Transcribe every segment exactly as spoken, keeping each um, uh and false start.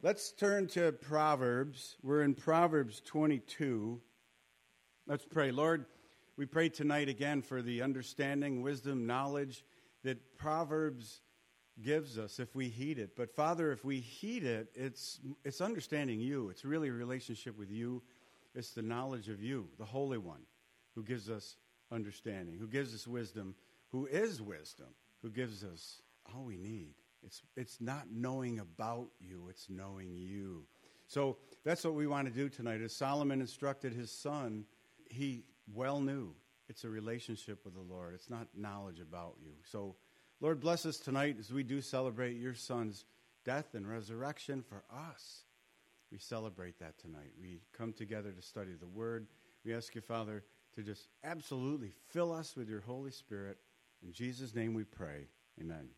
Let's turn to Proverbs. We're in Proverbs twenty-two. Let's pray. Lord, we pray tonight again for the understanding, wisdom, knowledge that Proverbs gives us if we heed it. But Father, if we heed it, it's it's understanding you. It's really a relationship with you. It's the knowledge of you, the Holy One, who gives us understanding, who gives us wisdom, who is wisdom, who gives us all we need. It's it's not knowing about you, it's knowing you. So that's what we want to do tonight. As Solomon instructed his son, he well knew it's a relationship with the Lord. It's not knowledge about you. So, Lord, bless us tonight as we do celebrate your son's death and resurrection for us. We celebrate that tonight. We come together to study the Word. We ask you, Father, to just absolutely fill us with your Holy Spirit. In Jesus' name we pray. Amen.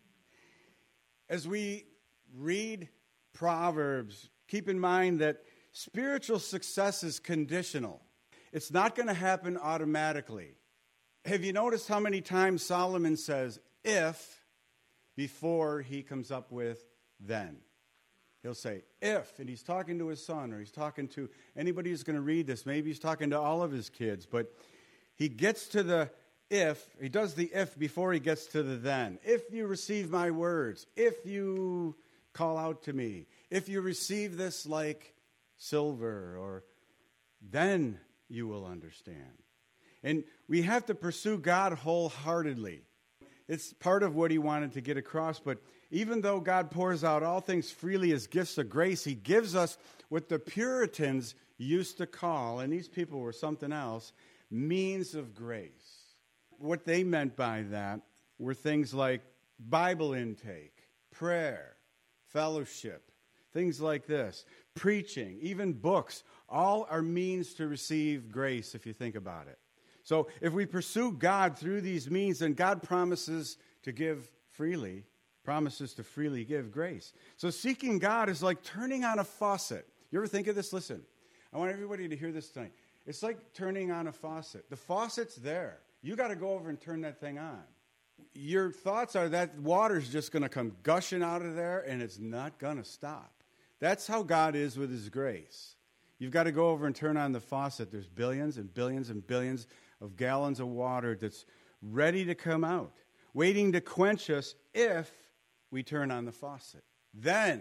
As we read Proverbs, keep in mind that spiritual success is conditional. It's not going to happen automatically. Have you noticed how many times Solomon says, if, before he comes up with then? He'll say, if, and he's talking to his son, or he's talking to anybody who's going to read this. Maybe he's talking to all of his kids, but he gets to the if, he does the if before he gets to the then. If you receive my words, if you call out to me, if you receive this like silver, or then you will understand. And we have to pursue God wholeheartedly. It's part of what he wanted to get across, but even though God pours out all things freely as gifts of grace, he gives us what the Puritans used to call, and these people were something else, means of grace. What they meant by that were things like Bible intake, prayer, fellowship, things like this, preaching, even books. All are means to receive grace, if you think about it. So if we pursue God through these means, then God promises to give freely, promises to freely give grace. So seeking God is like turning on a faucet. You ever think of this? Listen, I want everybody to hear this tonight. It's like turning on a faucet. The faucet's there. You got to go over and turn that thing on. Your thoughts are that water's just going to come gushing out of there, and it's not going to stop. That's how God is with his grace. You've got to go over and turn on the faucet. There's billions and billions and billions of gallons of water that's ready to come out, waiting to quench us if we turn on the faucet. Then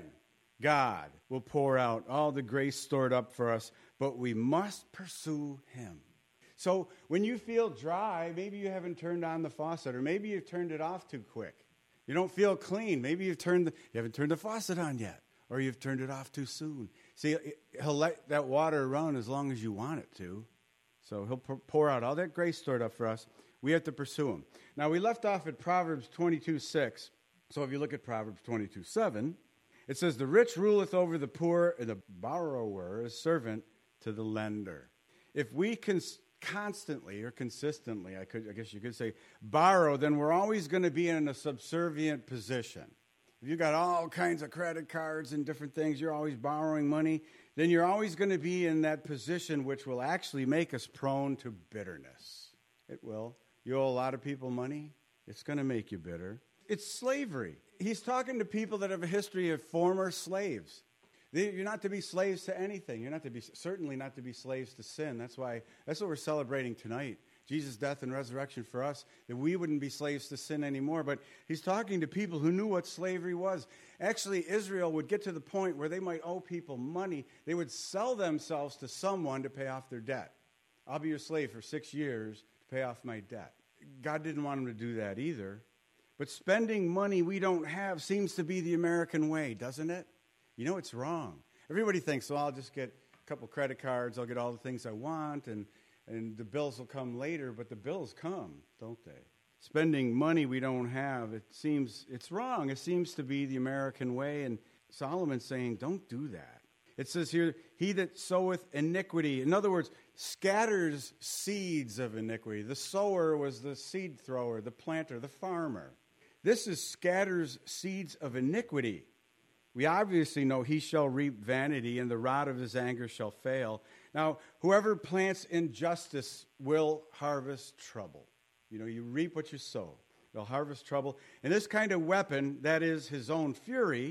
God will pour out all the grace stored up for us, but we must pursue him. So when you feel dry, maybe you haven't turned on the faucet, or maybe you've turned it off too quick. You don't feel clean. Maybe you've turned the, you haven't turned the faucet on yet, or you've turned it off too soon. See, he'll let that water run as long as you want it to. So he'll pour out all that grace stored up for us. We have to pursue him. Now, we left off at Proverbs twenty-two six. So if you look at Proverbs twenty-two seven, it says, the rich ruleth over the poor, and the borrower is servant to the lender. If we can constantly or consistently, I could, I guess you could say, borrow, then we're always going to be in a subservient position. If you got all kinds of credit cards and different things, you're always borrowing money, then you're always going to be in that position which will actually make us prone to bitterness. It will. You owe a lot of people money, it's going to make you bitter. It's slavery. He's talking to people that have a history of former slaves. You're not to be slaves to anything. You're not to be, certainly not to be slaves to sin. That's why, that's what we're celebrating tonight. Jesus' death and resurrection for us, that we wouldn't be slaves to sin anymore. But he's talking to people who knew what slavery was. Actually, Israel would get to the point where they might owe people money. They would sell themselves to someone to pay off their debt. I'll be your slave for six years to pay off my debt. God didn't want them to do that either. But spending money we don't have seems to be the American way, doesn't it? You know, it's wrong. Everybody thinks, well, I'll just get a couple credit cards, I'll get all the things I want, and, and the bills will come later, but the bills come, don't they? Spending money we don't have, it seems, it's wrong. It seems to be the American way, and Solomon's saying, don't do that. It says here, he that soweth iniquity, in other words, scatters seeds of iniquity. The sower was the seed thrower, the planter, the farmer. This is scatters seeds of iniquity. We obviously know he shall reap vanity, and the rod of his anger shall fail. Now, whoever plants injustice will harvest trouble. You know, you reap what you sow. They'll harvest trouble. And this kind of weapon, that is his own fury,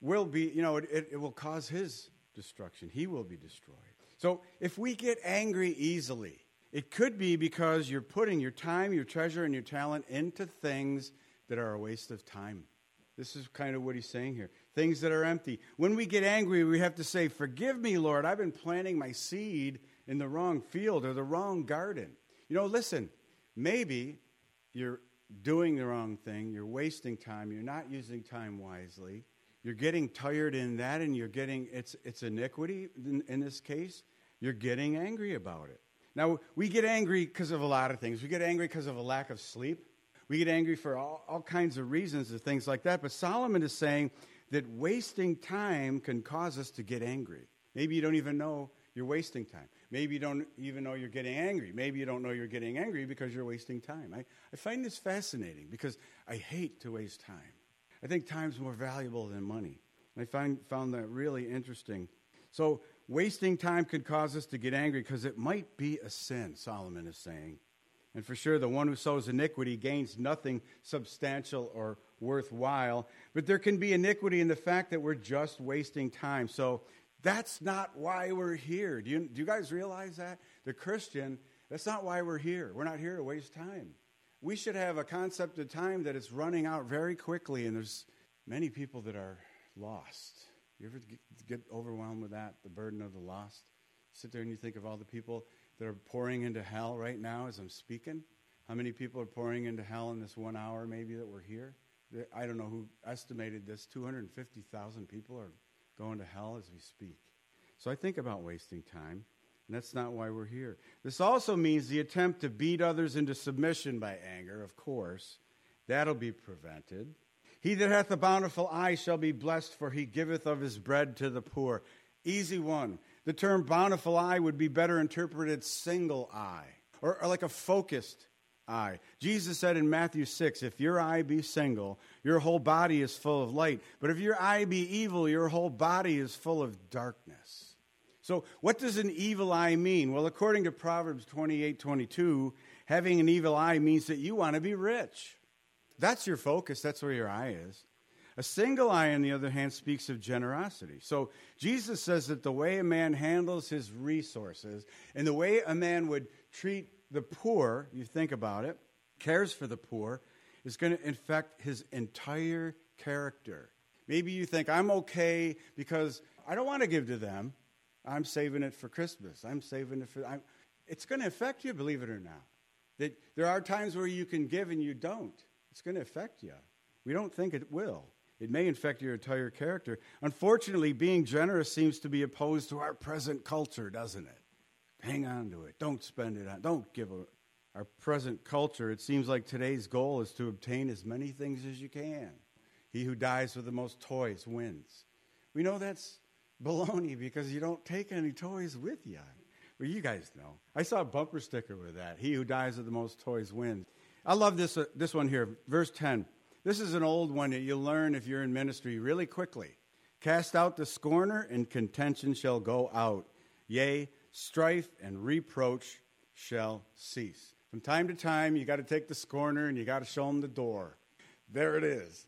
will be, you know, it, it, it will cause his destruction. He will be destroyed. So if we get angry easily, it could be because you're putting your time, your treasure, and your talent into things that are a waste of time. This is kind of what he's saying here. Things that are empty. When we get angry, we have to say, forgive me, Lord. I've been planting my seed in the wrong field or the wrong garden. You know, listen, maybe you're doing the wrong thing. You're wasting time. You're not using time wisely. You're getting tired in that, and you're getting, it's it's iniquity in, in this case. You're getting angry about it. Now, we get angry because of a lot of things. We get angry because of a lack of sleep. We get angry for all, all kinds of reasons and things like that. But Solomon is saying that wasting time can cause us to get angry. Maybe you don't even know you're wasting time. Maybe you don't even know you're getting angry. Maybe you don't know you're getting angry because you're wasting time. I, I find this fascinating because I hate to waste time. I think time's more valuable than money. I find, found that really interesting. So wasting time could cause us to get angry because it might be a sin, Solomon is saying. And for sure, the one who sows iniquity gains nothing substantial or worthwhile. But there can be iniquity in the fact that we're just wasting time. So that's not why we're here. Do you, do you guys realize that? The Christian, that's not why we're here. We're not here to waste time. We should have a concept of time that it's running out very quickly, and there's many people that are lost. You ever get overwhelmed with that, the burden of the lost? Sit there and you think of all the people that are pouring into hell right now as I'm speaking. How many people are pouring into hell in this one hour maybe that we're here? I don't know who estimated this. two hundred fifty thousand people are going to hell as we speak. So I think about wasting time, and that's not why we're here. This also means the attempt to beat others into submission by anger, of course. That'll be prevented. He that hath a bountiful eye shall be blessed, for he giveth of his bread to the poor. Easy one. The term bountiful eye would be better interpreted single eye, or, or like a focused eye. Jesus said in Matthew six, if your eye be single, your whole body is full of light. But if your eye be evil, your whole body is full of darkness. So what does an evil eye mean? Well, according to Proverbs twenty-eight twenty-two, having an evil eye means that you want to be rich. That's your focus. That's where your eye is. A single eye, on the other hand, speaks of generosity. So Jesus says that the way a man handles his resources and the way a man would treat the poor, you think about it, cares for the poor, is going to infect his entire character. Maybe you think, I'm okay because I don't want to give to them. I'm saving it for Christmas. I'm saving it for... I'm, it's going to affect you, believe it or not. That there are times where you can give and you don't. It's going to affect you. We don't think it will. It may infect your entire character. Unfortunately, being generous seems to be opposed to our present culture, doesn't it? Hang on to it. Don't spend it on. Don't give a, our present culture. It seems like today's goal is to obtain as many things as you can. He who dies with the most toys wins. We know that's baloney because you don't take any toys with you. Well, you guys know. I saw a bumper sticker with that. He who dies with the most toys wins. I love this, uh, this one here, verse ten. This is an old one that you'll learn if you're in ministry really quickly. Cast out the scorner, and contention shall go out. Yea, strife and reproach shall cease. From time to time, you got to take the scorner and you got to show him the door. There it is.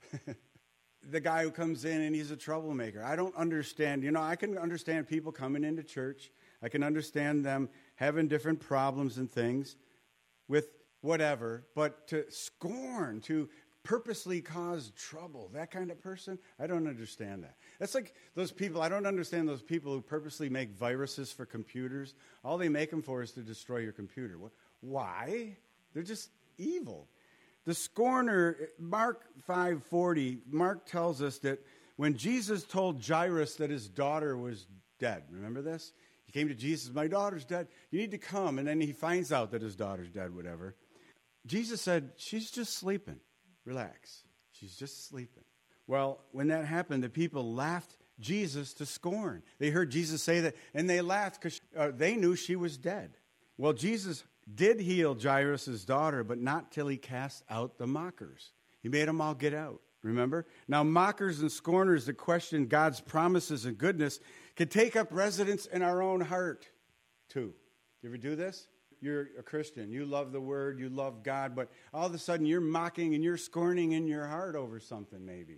The guy who comes in and he's a troublemaker. I don't understand. You know, I can understand people coming into church. I can understand them having different problems and things with whatever. But to scorn, to purposely cause trouble, that kind of person, I don't understand that. That's like those people, I don't understand those people who purposely make viruses for computers. All they make them for is to destroy your computer. Why? They're just evil. The scorner, Mark five forty, Mark tells us that when Jesus told Jairus that his daughter was dead, remember this? He came to Jesus, my daughter's dead. You need to come. And then he finds out that his daughter's dead, whatever. Jesus said, she's just sleeping. Relax. She's just sleeping. Well, when that happened, the people laughed Jesus to scorn. They heard Jesus say that, and they laughed because uh, they knew she was dead. Well, Jesus did heal Jairus' daughter, but not till he cast out the mockers. He made them all get out, remember? Now, mockers and scorners that question God's promises and goodness can take up residence in our own heart, too. You ever do this? You're a Christian. You love the Word. You love God. But all of a sudden, you're mocking and you're scorning in your heart over something, maybe.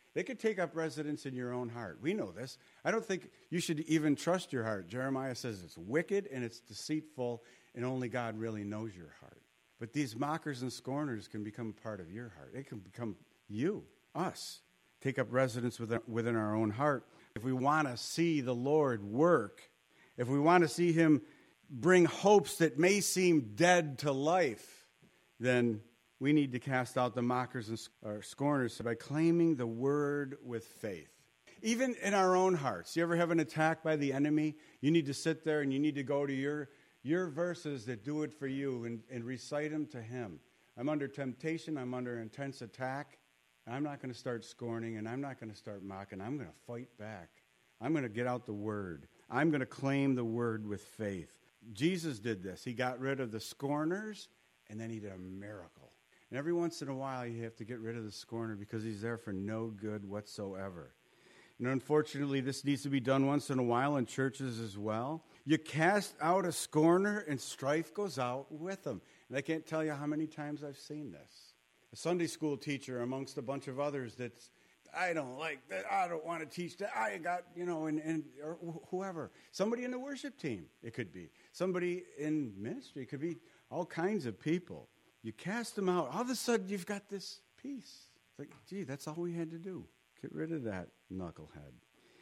They could take up residence in your own heart. We know this. I don't think you should even trust your heart. Jeremiah says it's wicked and it's deceitful, and only God really knows your heart. But these mockers and scorners can become a part of your heart. It can become you, us, take up residence within, within our own heart. If we want to see the Lord work, if we want to see him bring hopes that may seem dead to life, then we need to cast out the mockers and or scorners by claiming the word with faith. Even in our own hearts. You ever have an attack by the enemy? You need to sit there and you need to go to your, your verses that do it for you and, and recite them to him. I'm under temptation. I'm under intense attack. I'm not going to start scorning and I'm not going to start mocking. I'm going to fight back. I'm going to get out the word. I'm going to claim the word with faith. Jesus did this. He got rid of the scorners and then he did a miracle. And every once in a while, you have to get rid of the scorner because he's there for no good whatsoever. And unfortunately, this needs to be done once in a while in churches as well. You cast out a scorner, and strife goes out with them. And I can't tell you how many times I've seen this. A Sunday school teacher amongst a bunch of others that's, I don't like that, I don't want to teach that, I got, you know, and, and or wh- whoever. Somebody in the worship team, it could be. Somebody in ministry, it could be all kinds of people. You cast them out. All of a sudden, you've got this peace. It's like, gee, that's all we had to do. Get rid of that knucklehead.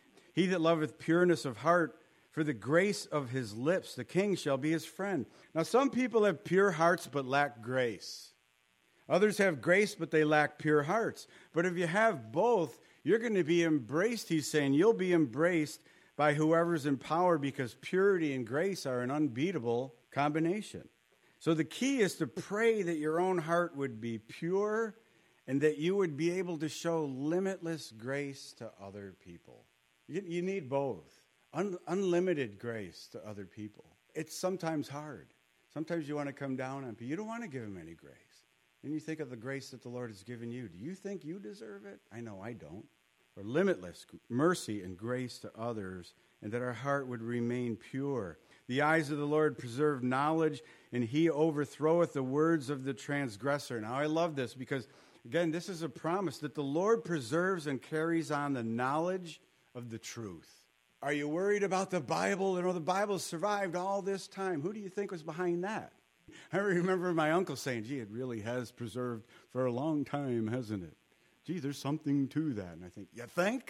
He that loveth pureness of heart, for the grace of his lips, the king shall be his friend. Now, some people have pure hearts but lack grace. Others have grace, but they lack pure hearts. But if you have both, you're going to be embraced, he's saying. You'll be embraced by whoever's in power because purity and grace are an unbeatable combination. So the key is to pray that your own heart would be pure and that you would be able to show limitless grace to other people. You, you need both. Un, unlimited grace to other people. It's sometimes hard. Sometimes you want to come down on people. You don't want to give them any grace. And you think of the grace that the Lord has given you. Do you think you deserve it? I know I don't. Or limitless mercy and grace to others, and that our heart would remain pure. The eyes of the Lord preserve knowledge, and he overthroweth the words of the transgressor. Now, I love this because, again, this is a promise that the Lord preserves and carries on the knowledge of the truth. Are you worried about the Bible? You know, the Bible survived all this time. Who do you think was behind that? I remember my uncle saying, gee, it really has preserved for a long time, hasn't it? Gee, there's something to that. And I think, you think?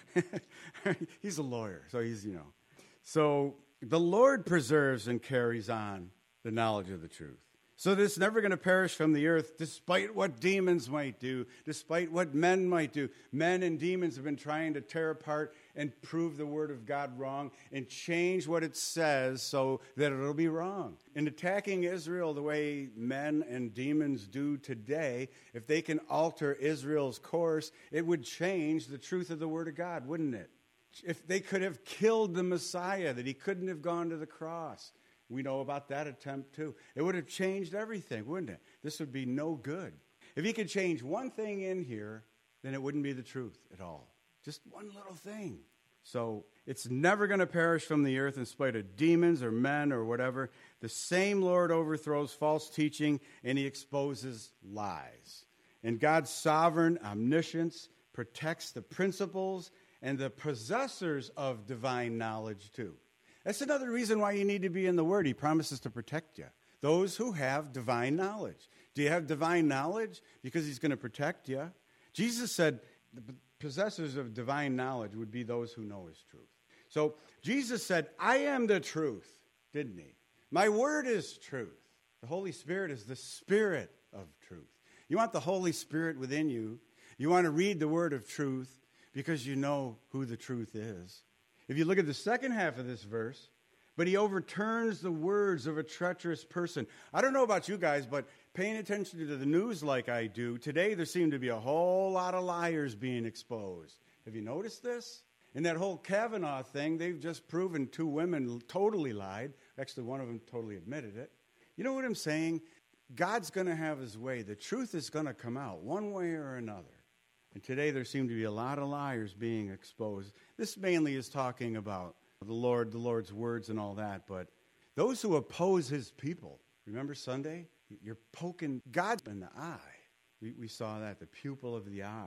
He's a lawyer, so he's, you know. So the Lord preserves and carries on the knowledge of the truth. So that it's never going to perish from the earth, despite what demons might do, despite what men might do. Men and demons have been trying to tear apart and prove the word of God wrong and change what it says so that it'll be wrong. In attacking Israel the way men and demons do today, if they can alter Israel's course, it would change the truth of the word of God, wouldn't it? If they could have killed the Messiah, that he couldn't have gone to the cross. We know about that attempt too. It would have changed everything, wouldn't it? This would be no good. If he could change one thing in here, then it wouldn't be the truth at all. Just one little thing. So it's never going to perish from the earth in spite of demons or men or whatever. The same Lord overthrows false teaching and he exposes lies. And God's sovereign omniscience protects the principles and the possessors of divine knowledge too. That's another reason why you need to be in the Word. He promises to protect you. Those who have divine knowledge. Do you have divine knowledge? Because he's going to protect you. Jesus said the possessors of divine knowledge would be those who know his truth. So Jesus said, I am the truth, didn't he? My word is truth. The Holy Spirit is the Spirit of truth. You want the Holy Spirit within you. You want to read the word of truth because you know who the truth is. If you look at the second half of this verse, but he overturns the words of a treacherous person. I don't know about you guys, but paying attention to the news like I do, today there seem to be a whole lot of liars being exposed. Have you noticed this? In that whole Kavanaugh thing, they've just proven two women totally lied. Actually, one of them totally admitted it. You know what I'm saying? God's going to have his way. The truth is going to come out one way or another. And today there seem to be a lot of liars being exposed. This mainly is talking about the Lord, the Lord's words and all that. But those who oppose his people, remember Sunday? You're poking God in the eye. We, we saw that, the pupil of the eye.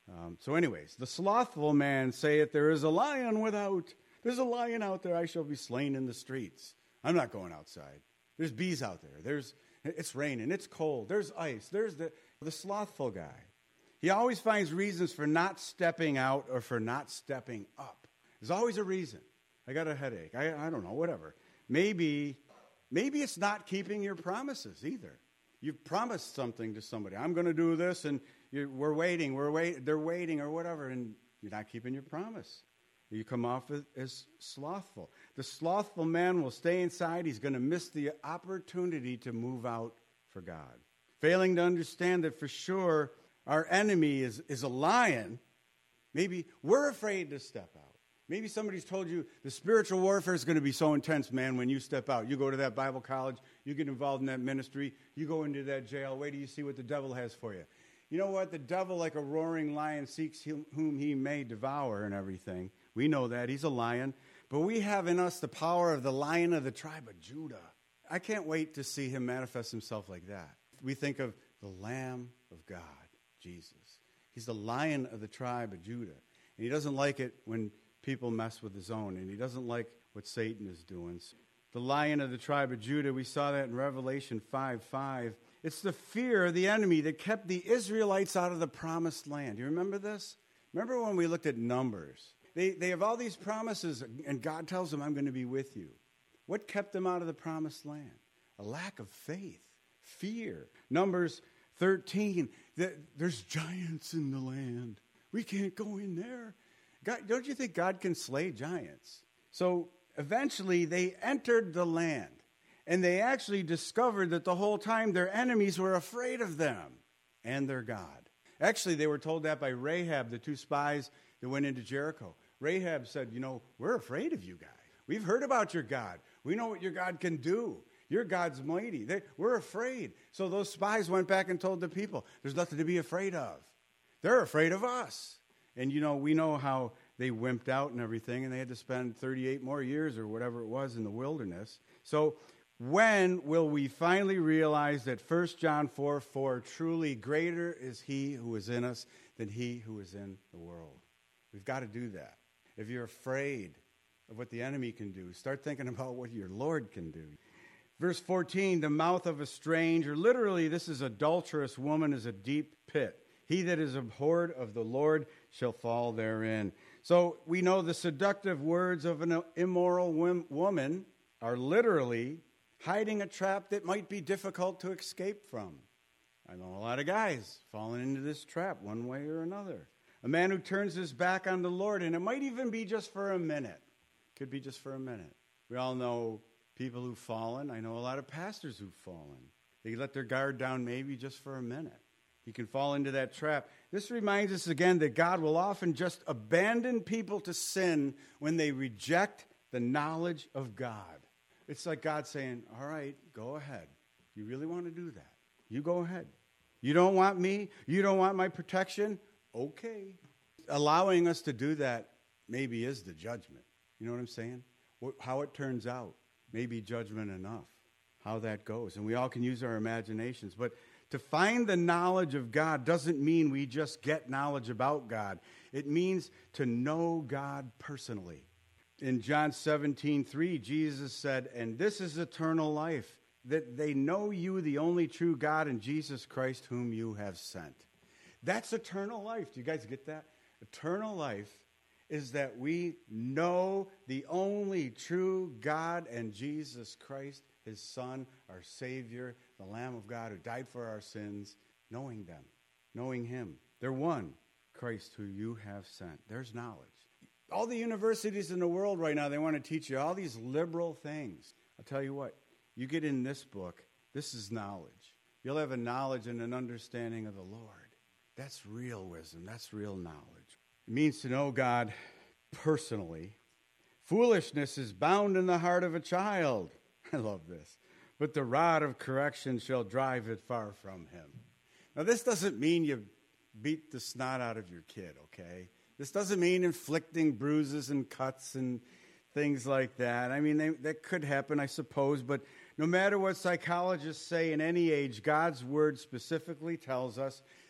Um, so anyways, the slothful man saith, there is a lion without. There's a lion out there. I shall be slain in the streets. I'm not going outside. There's bees out there. There's It's raining. It's cold. There's ice. There's the, the slothful guy. He always finds reasons for not stepping out or for not stepping up. There's always a reason. I got a headache. I, I don't know, whatever. Maybe, maybe it's not keeping your promises either. You've promised something to somebody. I'm going to do this, and you're, we're waiting. We're wait. They're waiting, or whatever, and you're not keeping your promise. You come off as, as slothful. The slothful man will stay inside. He's going to miss the opportunity to move out for God. Failing to understand that for sure our enemy is, is a lion, maybe we're afraid to step out. Maybe somebody's told you the spiritual warfare is going to be so intense, man, when you step out. You go to that Bible college, you get involved in that ministry, you go into that jail, wait till you see what the devil has for you. You know what? The devil, like a roaring lion, seeks whom he may devour and everything. We know that. He's a lion. But we have in us the power of the Lion of the tribe of Judah. I can't wait to see him manifest himself like that. We think of the Lamb of God, Jesus. He's the Lion of the tribe of Judah. And he doesn't like it when people mess with his own, and he doesn't like what Satan is doing. The Lion of the tribe of Judah, we saw that in Revelation five five. It's the fear of the enemy that kept the Israelites out of the promised land. You remember this? Remember when we looked at Numbers? They, they have all these promises, and God tells them, I'm going to be with you. What kept them out of the promised land? A lack of faith, fear. Numbers thirteen, that there's giants in the land. We can't go in there. God, don't you think God can slay giants? So eventually they entered the land, and they actually discovered that the whole time their enemies were afraid of them and their God. Actually, they were told that by Rahab, the two spies that went into Jericho. Rahab said, you know, we're afraid of you guys. We've heard about your God. We know what your God can do. Your God's mighty. They, we're afraid. So those spies went back and told the people, there's nothing to be afraid of. They're afraid of us. And, you know, we know how they wimped out and everything, and they had to spend thirty-eight more years or whatever it was in the wilderness. So when will we finally realize that First John four four, truly greater is he who is in us than he who is in the world? We've got to do that. If you're afraid of what the enemy can do, start thinking about what your Lord can do. Verse fourteen, the mouth of a stranger, literally this is adulterous woman is a deep pit. He that is abhorred of the Lord shall fall therein. So we know the seductive words of an immoral woman are literally hiding a trap that might be difficult to escape from. I know a lot of guys falling into this trap one way or another. A man who turns his back on the Lord, and it might even be just for a minute. Could be just for a minute. We all know people who've fallen. I know a lot of pastors who've fallen. They let their guard down maybe just for a minute. You can fall into that trap. This reminds us again that God will often just abandon people to sin when they reject the knowledge of God. It's like God saying, all right, go ahead. You really want to do that? You go ahead. You don't want me? You don't want my protection? Okay. Allowing us to do that maybe is the judgment. You know what I'm saying? How it turns out may be judgment enough. How that goes. And we all can use our imaginations. But to find the knowledge of God doesn't mean we just get knowledge about God. It means to know God personally. In John seventeen three, Jesus said, and this is eternal life, that they know you, the only true God, and Jesus Christ, whom you have sent. That's eternal life. Do you guys get that? Eternal life is that we know the only true God and Jesus Christ, his Son, our Savior, the Lamb of God who died for our sins, knowing them, knowing him. They're one, Christ who you have sent. There's knowledge. All the universities in the world right now, they want to teach you all these liberal things. I'll tell you what, you get in this book, this is knowledge. You'll have a knowledge and an understanding of the Lord. That's real wisdom. That's real knowledge. It means to know God personally. Foolishness is bound in the heart of a child. I love this. But the rod of correction shall drive it far from him. Now, this doesn't mean you beat the snot out of your kid, okay? This doesn't mean inflicting bruises and cuts and things like that. I mean, they, that could happen, I suppose, but no matter what psychologists say in any age, God's word specifically tells us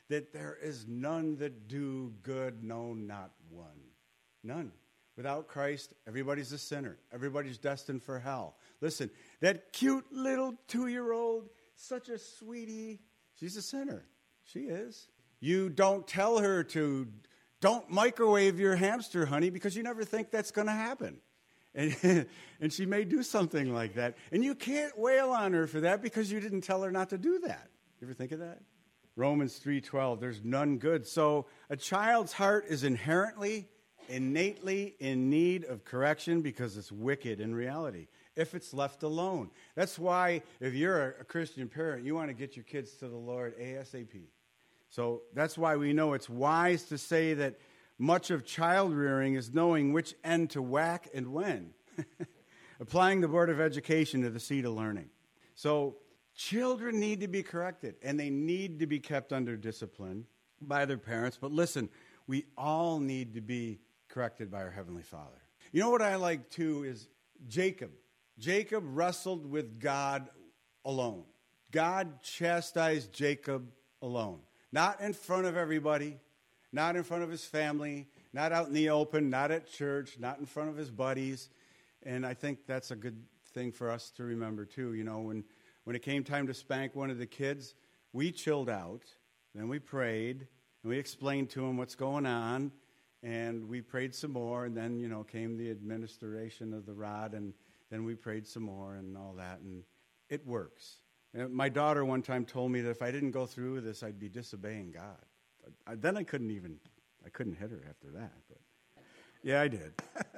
that there is none that do good, no, not one. None. Without Christ, everybody's a sinner. Everybody's destined for hell. Listen, that cute little two-year-old, such a sweetie, she's a sinner. She is. You don't tell her to, don't microwave your hamster, honey, because you never think that's going to happen. And, and she may do something like that. And you can't wail on her for that because you didn't tell her not to do that. You ever think of that? Romans three twelve, there's none good. So a child's heart is inherently, innately in need of correction because it's wicked in reality if it's left alone. That's why if you're a Christian parent, you want to get your kids to the Lord ASAP. So that's why we know it's wise to say that much of child rearing is knowing which end to whack and when. Applying the Board of Education to the seed of learning. So children need to be corrected, and they need to be kept under discipline by their parents. But listen, we all need to be corrected by our Heavenly Father. You know what I like, too, is Jacob. Jacob wrestled with God alone. God chastised Jacob alone. Not in front of everybody, not in front of his family, not out in the open, not at church, not in front of his buddies. And I think that's a good thing for us to remember, too. You know, when, when it came time to spank one of the kids, we chilled out, then we prayed, and we explained to him what's going on, and we prayed some more, and then, you know, came the administration of the rod, and then we prayed some more and all that, and it works. And my daughter one time told me that if I didn't go through with this, I'd be disobeying God. I, then I couldn't even, I couldn't hit her after that, but yeah, I did.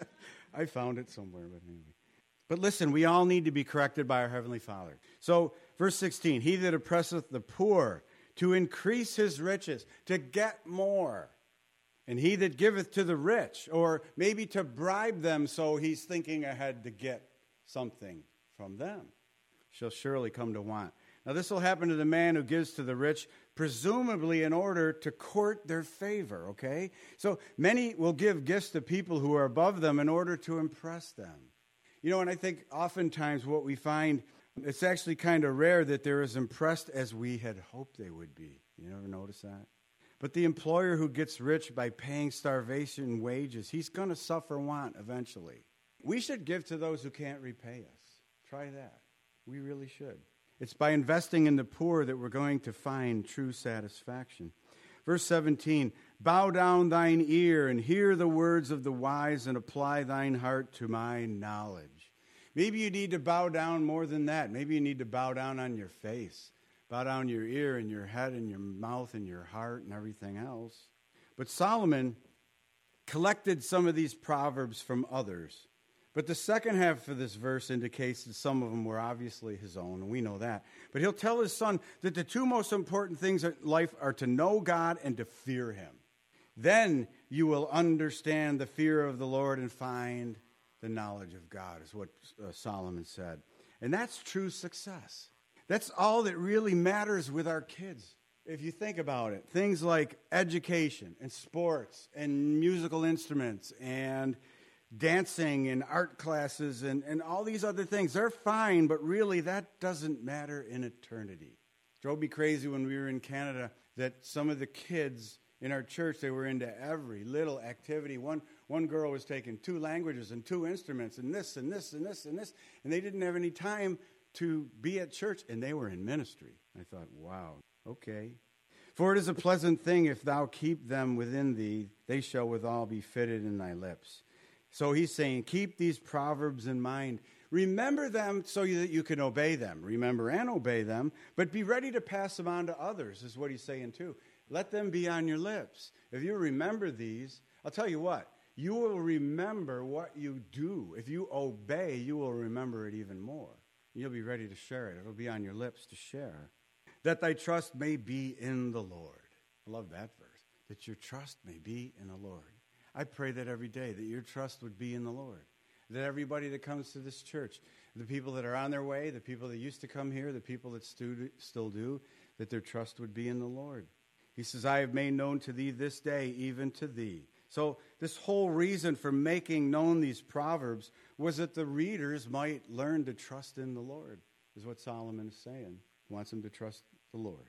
I found it somewhere, but anyway. But listen, we all need to be corrected by our Heavenly Father. So, verse sixteen, he that oppresseth the poor to increase his riches, to get more. And he that giveth to the rich, or maybe to bribe them so he's thinking ahead to get something from them, shall surely come to want. Now, this will happen to the man who gives to the rich, presumably in order to court their favor, okay? So many will give gifts to people who are above them in order to impress them. You know, and I think oftentimes what we find, it's actually kind of rare that they're as impressed as we had hoped they would be. You ever notice that? But the employer who gets rich by paying starvation wages, he's going to suffer want eventually. We should give to those who can't repay us. Try that. We really should. It's by investing in the poor that we're going to find true satisfaction. Verse seventeen, bow down thine ear and hear the words of the wise and apply thine heart to my knowledge. Maybe you need to bow down more than that. Maybe you need to bow down on your face, bow down your ear and your head and your mouth and your heart and everything else. But Solomon collected some of these proverbs from others. But the second half of this verse indicates that some of them were obviously his own, and we know that. But he'll tell his son that the two most important things in life are to know God and to fear him. Then you will understand the fear of the Lord and find the knowledge of God, is what uh, Solomon said. And that's true success. That's all that really matters with our kids. If you think about it, things like education and sports and musical instruments and dancing and art classes and, and all these other things, they're fine, but really that doesn't matter in eternity. It drove me crazy when we were in Canada that some of the kids in our church, they were into every little activity. One, one girl was taking two languages and two instruments and this and this and this and this, and they didn't have any time to be at church, and they were in ministry. I thought, wow, okay. For it is a pleasant thing if thou keep them within thee, they shall withal be fitted in thy lips. So he's saying, keep these proverbs in mind. Remember them so that you can obey them. Remember and obey them, but be ready to pass them on to others, is what he's saying too. Let them be on your lips. If you remember these, I'll tell you what, you will remember what you do. If you obey, you will remember it even more. You'll be ready to share it. It'll be on your lips to share. That thy trust may be in the Lord. I love that verse. That your trust may be in the Lord. I pray that every day, that your trust would be in the Lord. That everybody that comes to this church, the people that are on their way, the people that used to come here, the people that still do, that their trust would be in the Lord. He says, I have made known to thee this day, even to thee. So this whole reason for making known these proverbs was that the readers might learn to trust in the Lord, is what Solomon is saying. He wants them to trust the Lord.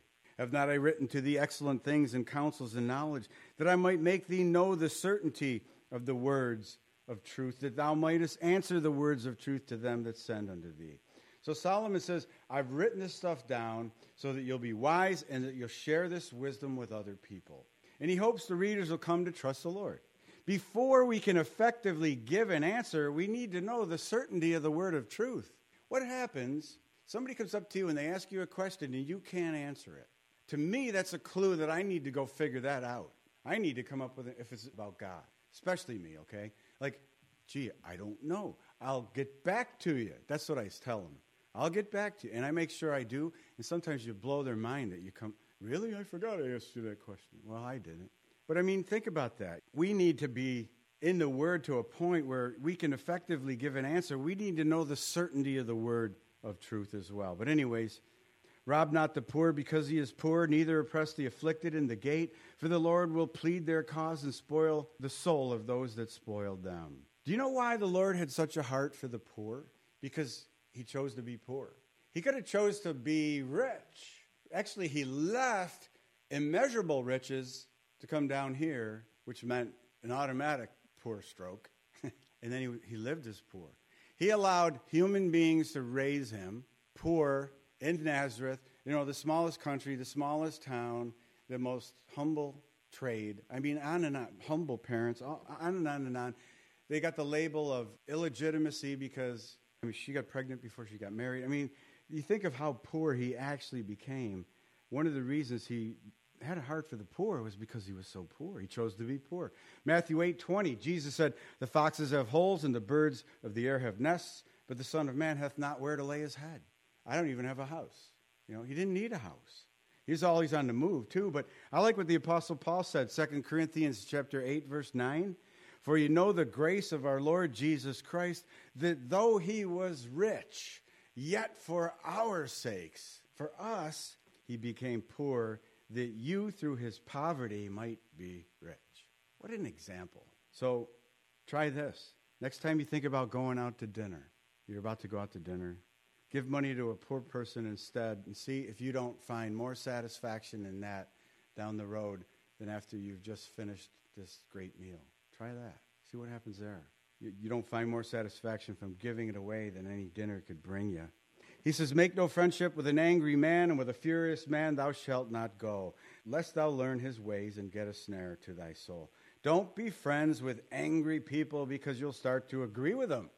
Have not I written to thee excellent things and counsels and knowledge, that I might make thee know the certainty of the words of truth, that thou mightest answer the words of truth to them that send unto thee. So Solomon says, I've written this stuff down so that you'll be wise and that you'll share this wisdom with other people. And he hopes the readers will come to trust the Lord. Before we can effectively give an answer, we need to know the certainty of the word of truth. What happens? Somebody comes up to you and they ask you a question and you can't answer it. To me, that's a clue that I need to go figure that out. I need to come up with it if it's about God, especially me, okay? Like, gee, I don't know. I'll get back to you. That's what I tell them. I'll get back to you. And I make sure I do. And sometimes you blow their mind that you come, really? I forgot I asked you that question. Well, I didn't. But I mean, think about that. We need to be in the Word to a point where we can effectively give an answer. We need to know the certainty of the word of truth as well. But anyways, rob not the poor because he is poor, neither oppress the afflicted in the gate, for the Lord will plead their cause and spoil the soul of those that spoiled them. Do you know why the Lord had such a heart for the poor? Because he chose to be poor. He could have chose to be rich. Actually, he left immeasurable riches to come down here, which meant an automatic poor stroke. And then he, he lived as poor. He allowed human beings to raise him poor in Nazareth, you know, the smallest country, the smallest town, the most humble trade. I mean, on and on. Humble parents, on and on and on. They got the label of illegitimacy because, I mean, she got pregnant before she got married. I mean, you think of how poor he actually became. One of the reasons he had a heart for the poor was because he was so poor. He chose to be poor. Matthew eight twenty, Jesus said, the foxes have holes and the birds of the air have nests, but the Son of Man hath not where to lay his head. I don't even have a house. You know, he didn't need a house. He's always on the move too. But I like what the Apostle Paul said, Second Corinthians chapter eight, verse nine. For you know the grace of our Lord Jesus Christ, that though he was rich, yet for our sakes, for us, he became poor, that you through his poverty might be rich. What an example. So try this. Next time you think about going out to dinner, you're about to go out to dinner, give money to a poor person instead and see if you don't find more satisfaction in that down the road than after you've just finished this great meal. Try that. See what happens there. You, you don't find more satisfaction from giving it away than any dinner could bring you. He says, make no friendship with an angry man, and with a furious man thou shalt not go, lest thou learn his ways and get a snare to thy soul. Don't be friends with angry people because you'll start to agree with them.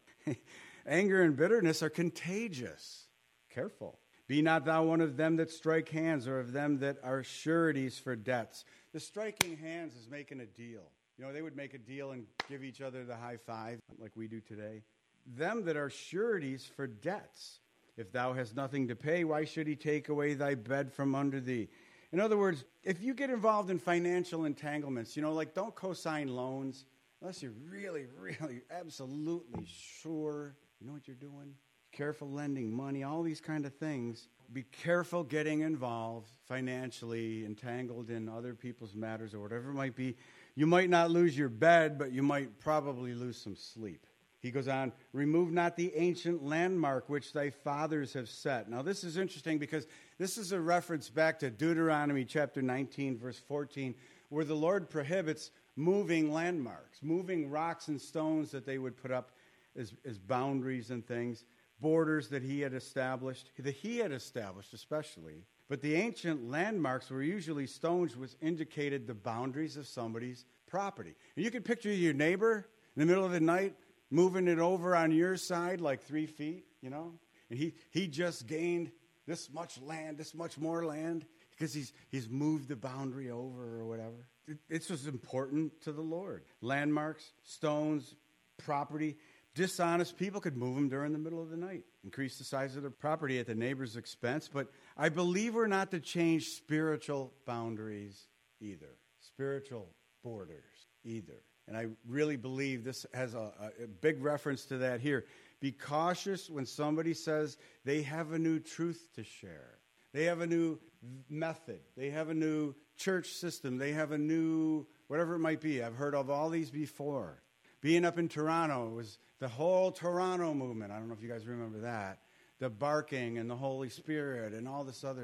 Anger and bitterness are contagious. Careful. Be not thou one of them that strike hands, or of them that are sureties for debts. The striking hands is making a deal. You know, they would make a deal and give each other the high five like we do today. Them that are sureties for debts. If thou hast nothing to pay, why should he take away thy bed from under thee? In other words, if you get involved in financial entanglements, you know, like don't co-sign loans unless you're really, really, absolutely sure you know what you're doing. Careful lending money, all these kind of things. Be careful getting involved financially, entangled in other people's matters or whatever it might be. You might not lose your bed, but you might probably lose some sleep. He goes on, remove not the ancient landmark which thy fathers have set. Now this is interesting because this is a reference back to Deuteronomy chapter nineteen, verse fourteen, where the Lord prohibits moving landmarks, moving rocks and stones that they would put up as, as boundaries and things, borders that he had established, that he had established especially. But the ancient landmarks were usually stones which indicated the boundaries of somebody's property. And you can picture your neighbor in the middle of the night moving it over on your side like three feet, you know? And he, he just gained this much land, this much more land, because he's he's moved the boundary over or whatever. It, it's just important to the Lord. Landmarks, stones, property. Dishonest people could move them during the middle of the night, increase the size of their property at the neighbor's expense. But I believe we're not to change spiritual boundaries either, spiritual borders either. And I really believe this has a, a big reference to that here. Be cautious when somebody says they have a new truth to share. They have a new method. They have a new church system. They have a new, whatever it might be. I've heard of all these before. Being up in Toronto, it was the whole Toronto movement. I don't know if you guys remember that. The barking and the Holy Spirit and all this other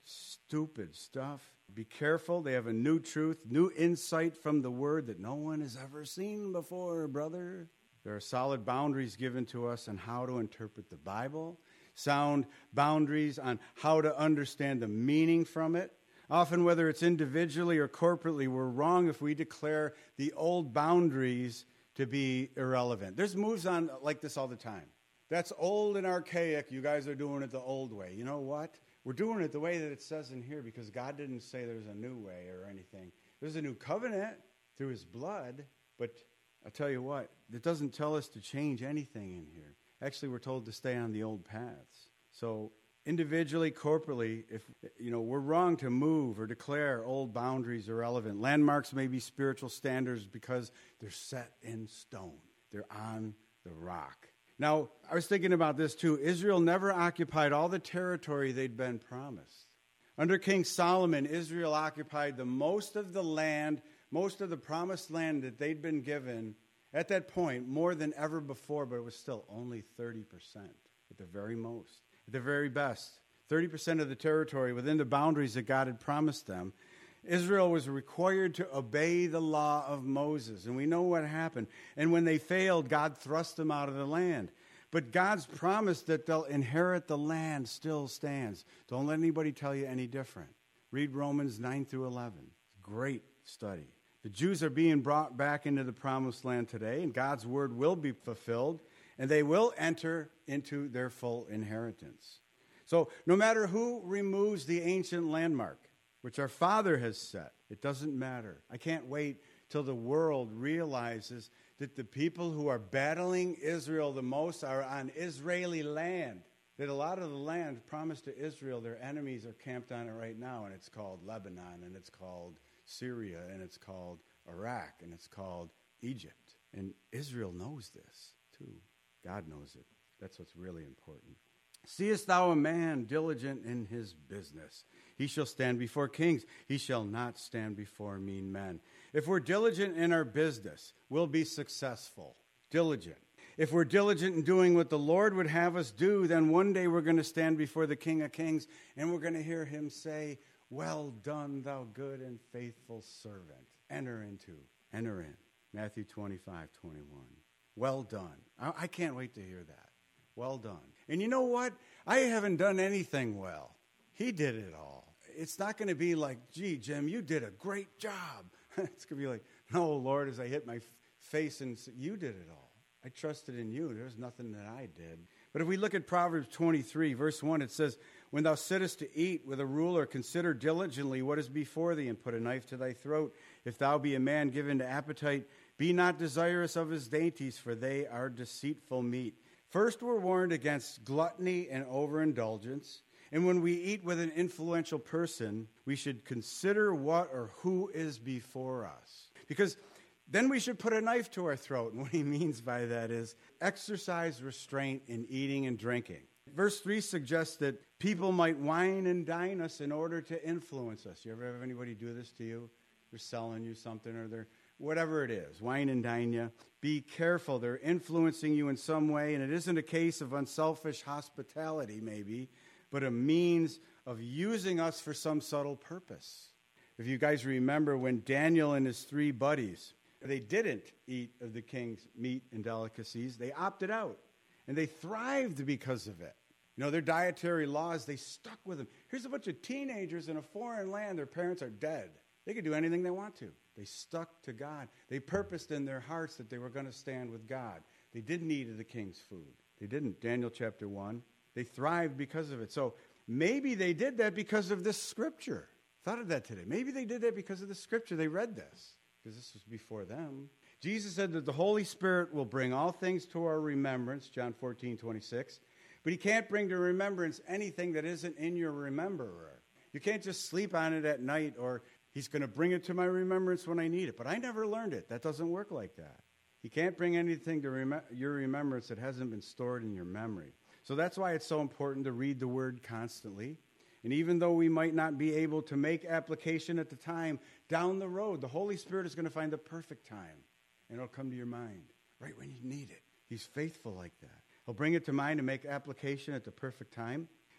stupid stuff. Be careful. They have a new truth, new insight from the word that no one has ever seen before, brother. There are solid boundaries given to us on how to interpret the Bible, sound boundaries on how to understand the meaning from it. Often, whether it's individually or corporately, we're wrong if we declare the old boundaries to be irrelevant. There's moves on like this all the time. That's old and archaic. You guys are doing it the old way. You know what? We're doing it the way that it says in here because God didn't say there's a new way or anything. There's a new covenant through his blood, but I'll tell you what, it doesn't tell us to change anything in here. Actually, we're told to stay on the old paths. So individually, corporately, if you know, we're wrong to move or declare old boundaries irrelevant. Landmarks may be spiritual standards because they're set in stone. They're on the rock. Now, I was thinking about this too. Israel never occupied all the territory they'd been promised. Under King Solomon, Israel occupied the most of the land, most of the promised land that they'd been given at that point, more than ever before, but it was still only thirty percent at the very most, at the very best. thirty percent of the territory within the boundaries that God had promised them. Israel was required to obey the law of Moses, and we know what happened. And when they failed, God thrust them out of the land. But God's promise that they'll inherit the land still stands. Don't let anybody tell you any different. Read Romans nine through eleven. Great study. The Jews are being brought back into the promised land today, and God's word will be fulfilled, and they will enter into their full inheritance. So no matter who removes the ancient landmark, which our Father has set, it doesn't matter. I can't wait till the world realizes that the people who are battling Israel the most are on Israeli land. That a lot of the land promised to Israel, their enemies are camped on it right now, and it's called Lebanon, and it's called Syria, and it's called Iraq, and it's called Egypt. And Israel knows this, too. God knows it. That's what's really important. Seest thou a man diligent in his business? He shall stand before kings. He shall not stand before mean men. If we're diligent in our business, we'll be successful. Diligent. If we're diligent in doing what the Lord would have us do, then one day we're going to stand before the King of Kings, and we're going to hear him say, well done, thou good and faithful servant. Enter into, enter in. Matthew twenty-five, twenty-one. Well done. I, I can't wait to hear that. Well done. And you know what? I haven't done anything well. He did it all. It's not going to be like, gee, Jim, you did a great job. It's going to be like, no, Lord, as I hit my f- face and say, you did it all. I trusted in you. There's nothing that I did. But if we look at Proverbs twenty-three, verse one, it says, when thou sittest to eat with a ruler, consider diligently what is before thee, and put a knife to thy throat. If thou be a man given to appetite, be not desirous of his dainties, for they are deceitful meat. First, we're warned against gluttony and overindulgence. And when we eat with an influential person, we should consider what or who is before us. Because then we should put a knife to our throat. And what he means by that is exercise restraint in eating and drinking. Verse three suggests that people might wine and dine us in order to influence us. You ever have anybody do this to you? They're selling you something, or they're whatever it is, wine and dine you. Be careful. They're influencing you in some way, and it isn't a case of unselfish hospitality, maybe, but a means of using us for some subtle purpose. If you guys remember when Daniel and his three buddies, they didn't eat of the king's meat and delicacies, they opted out, and they thrived because of it. You know, their dietary laws, they stuck with them. Here's a bunch of teenagers in a foreign land. Their parents are dead. They could do anything they want to. They stuck to God. They purposed in their hearts that they were going to stand with God. They didn't eat of the king's food. They didn't. Daniel chapter one. They thrived because of it. So maybe they did that because of this scripture. Thought of that today. Maybe they did that because of the scripture. They read this because this was before them. Jesus said that the Holy Spirit will bring all things to our remembrance, John fourteen, twenty-six. But he can't bring to remembrance anything that isn't in your rememberer. You can't just sleep on it at night, or he's going to bring it to my remembrance when I need it. But I never learned it. That doesn't work like that. He can't bring anything to rem- your remembrance that hasn't been stored in your memory. So that's why it's so important to read the Word constantly. And even though we might not be able to make application at the time, down the road, the Holy Spirit is going to find the perfect time. And it'll come to your mind right when you need it. He's faithful like that. He'll bring it to mind and make application at the perfect time.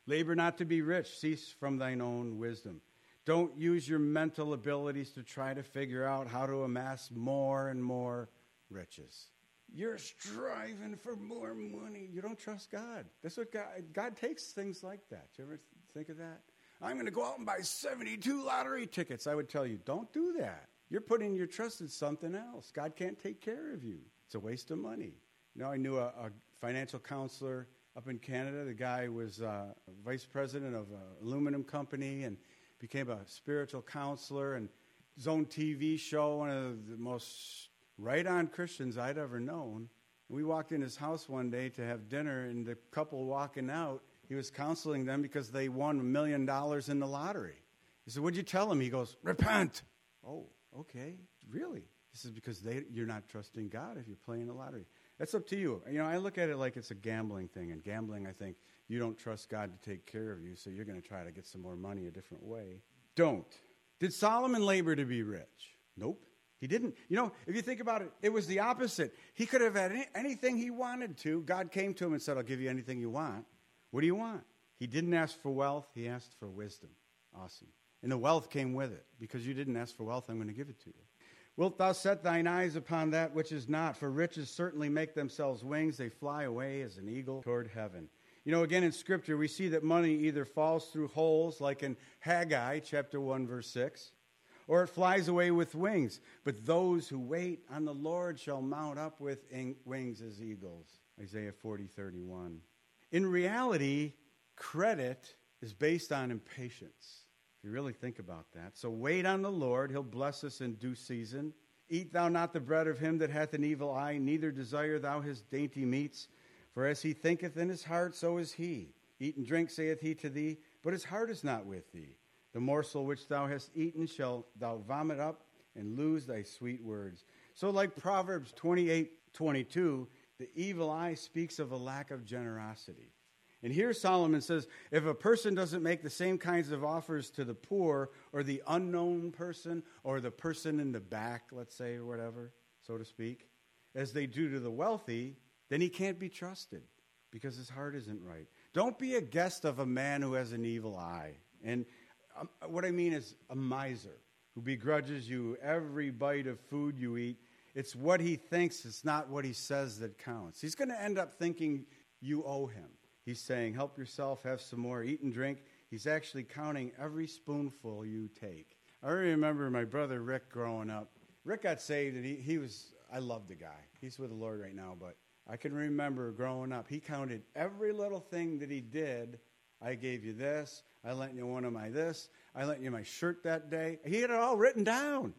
Labor not to be rich. Cease from thine own wisdom. Don't use your mental abilities to try to figure out how to amass more and more riches. You're striving for more money. You don't trust God. That's what God, God takes things like that. You ever think of that? I'm going to go out and buy seventy-two lottery tickets. I would tell you, don't do that. You're putting your trust in something else. God can't take care of you. It's a waste of money. You know, I knew a, a financial counselor up in Canada. The guy was uh, vice president of an aluminum company and became a spiritual counselor, and his own T V show, one of the most right-on Christians I'd ever known. We walked in his house one day to have dinner, and the couple walking out, he was counseling them because they won a million dollars in the lottery. He said, what'd you tell them? He goes, repent. Oh, okay, really? This is because they, you're not trusting God if you're playing the lottery. That's up to you. You know, I look at it like it's a gambling thing, and gambling, I think, you don't trust God to take care of you, so you're going to try to get some more money a different way. Don't. Did Solomon labor to be rich? Nope. He didn't. You know, if you think about it, it was the opposite. He could have had any, anything he wanted to. God came to him and said, I'll give you anything you want. What do you want? He didn't ask for wealth. He asked for wisdom. Awesome. And the wealth came with it. Because you didn't ask for wealth, I'm going to give it to you. Wilt thou set thine eyes upon that which is not? For riches certainly make themselves wings. They fly away as an eagle toward heaven. You know, again, in Scripture, we see that money either falls through holes, like in Haggai, chapter one, verse six, or it flies away with wings. But those who wait on the Lord shall mount up with wings as eagles. Isaiah forty, thirty-one. In reality, credit is based on impatience. If you really think about that. So wait on the Lord. He'll bless us in due season. Eat thou not the bread of him that hath an evil eye, neither desire thou his dainty meats. For as he thinketh in his heart, so is he. Eat and drink, saith he to thee, but his heart is not with thee. The morsel which thou hast eaten shall thou vomit up, and lose thy sweet words. So like Proverbs twenty-eight, twenty-two, the evil eye speaks of a lack of generosity. And here Solomon says, if a person doesn't make the same kinds of offers to the poor, or the unknown person, or the person in the back, let's say, or whatever, so to speak, as they do to the wealthy, then he can't be trusted, because his heart isn't right. Don't be a guest of a man who has an evil eye. And um, what I mean is a miser who begrudges you every bite of food you eat. It's what he thinks, it's not what he says that counts. He's going to end up thinking you owe him. He's saying, help yourself, have some more, eat and drink. He's actually counting every spoonful you take. I remember my brother Rick growing up. Rick got saved, and he, he was, I love the guy. He's with the Lord right now, but I can remember growing up, he counted every little thing that he did. I gave you this. I lent you one of my this. I lent you my shirt that day. He had it all written down.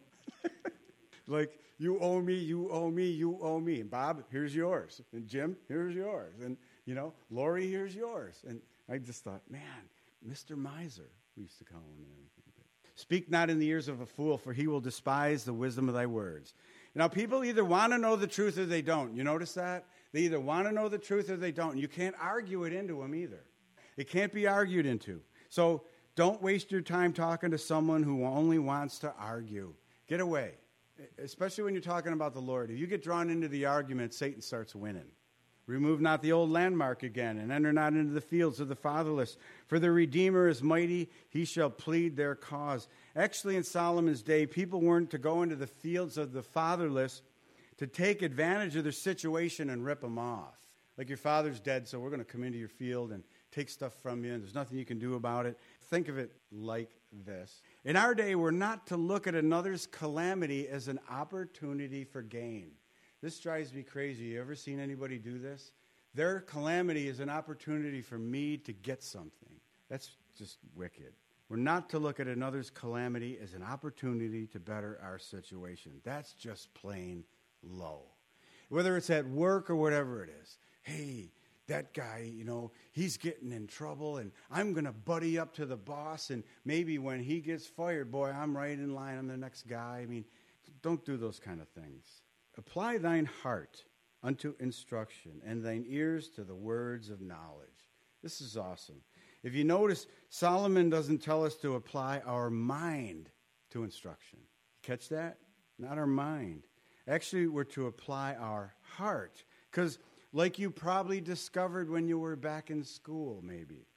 Like, you owe me, you owe me, you owe me. And Bob, here's yours. And Jim, here's yours. And, you know, Lori, here's yours. And I just thought, man, Mister Miser, we used to call him and everything. Speak not in the ears of a fool, for he will despise the wisdom of thy words. Now, people either want to know the truth or they don't. You notice that? They either want to know the truth or they don't. You can't argue it into them either. It can't be argued into. So don't waste your time talking to someone who only wants to argue. Get away. Especially when you're talking about the Lord. If you get drawn into the argument, Satan starts winning. Remove not the old landmark again, and enter not into the fields of the fatherless. For the Redeemer is mighty, he shall plead their cause. Actually, in Solomon's day, people weren't to go into the fields of the fatherless to take advantage of their situation and rip them off. Like, your father's dead, so we're going to come into your field and take stuff from you, and there's nothing you can do about it. Think of it like this. In our day, we're not to look at another's calamity as an opportunity for gain. This drives me crazy. You ever seen anybody do this? Their calamity is an opportunity for me to get something. That's just wicked. We're not to look at another's calamity as an opportunity to better our situation. That's just plain low. Whether it's at work or whatever it is. Hey, that guy, you know, he's getting in trouble, and I'm going to buddy up to the boss, and maybe when he gets fired, boy, I'm right in line. I'm the next guy. I mean, don't do those kind of things. Apply thine heart unto instruction, and thine ears to the words of knowledge. This is awesome. If you notice, Solomon doesn't tell us to apply our mind to instruction. Catch that? Not our mind. Actually, we're to apply our heart. Because like you probably discovered when you were back in school, maybe.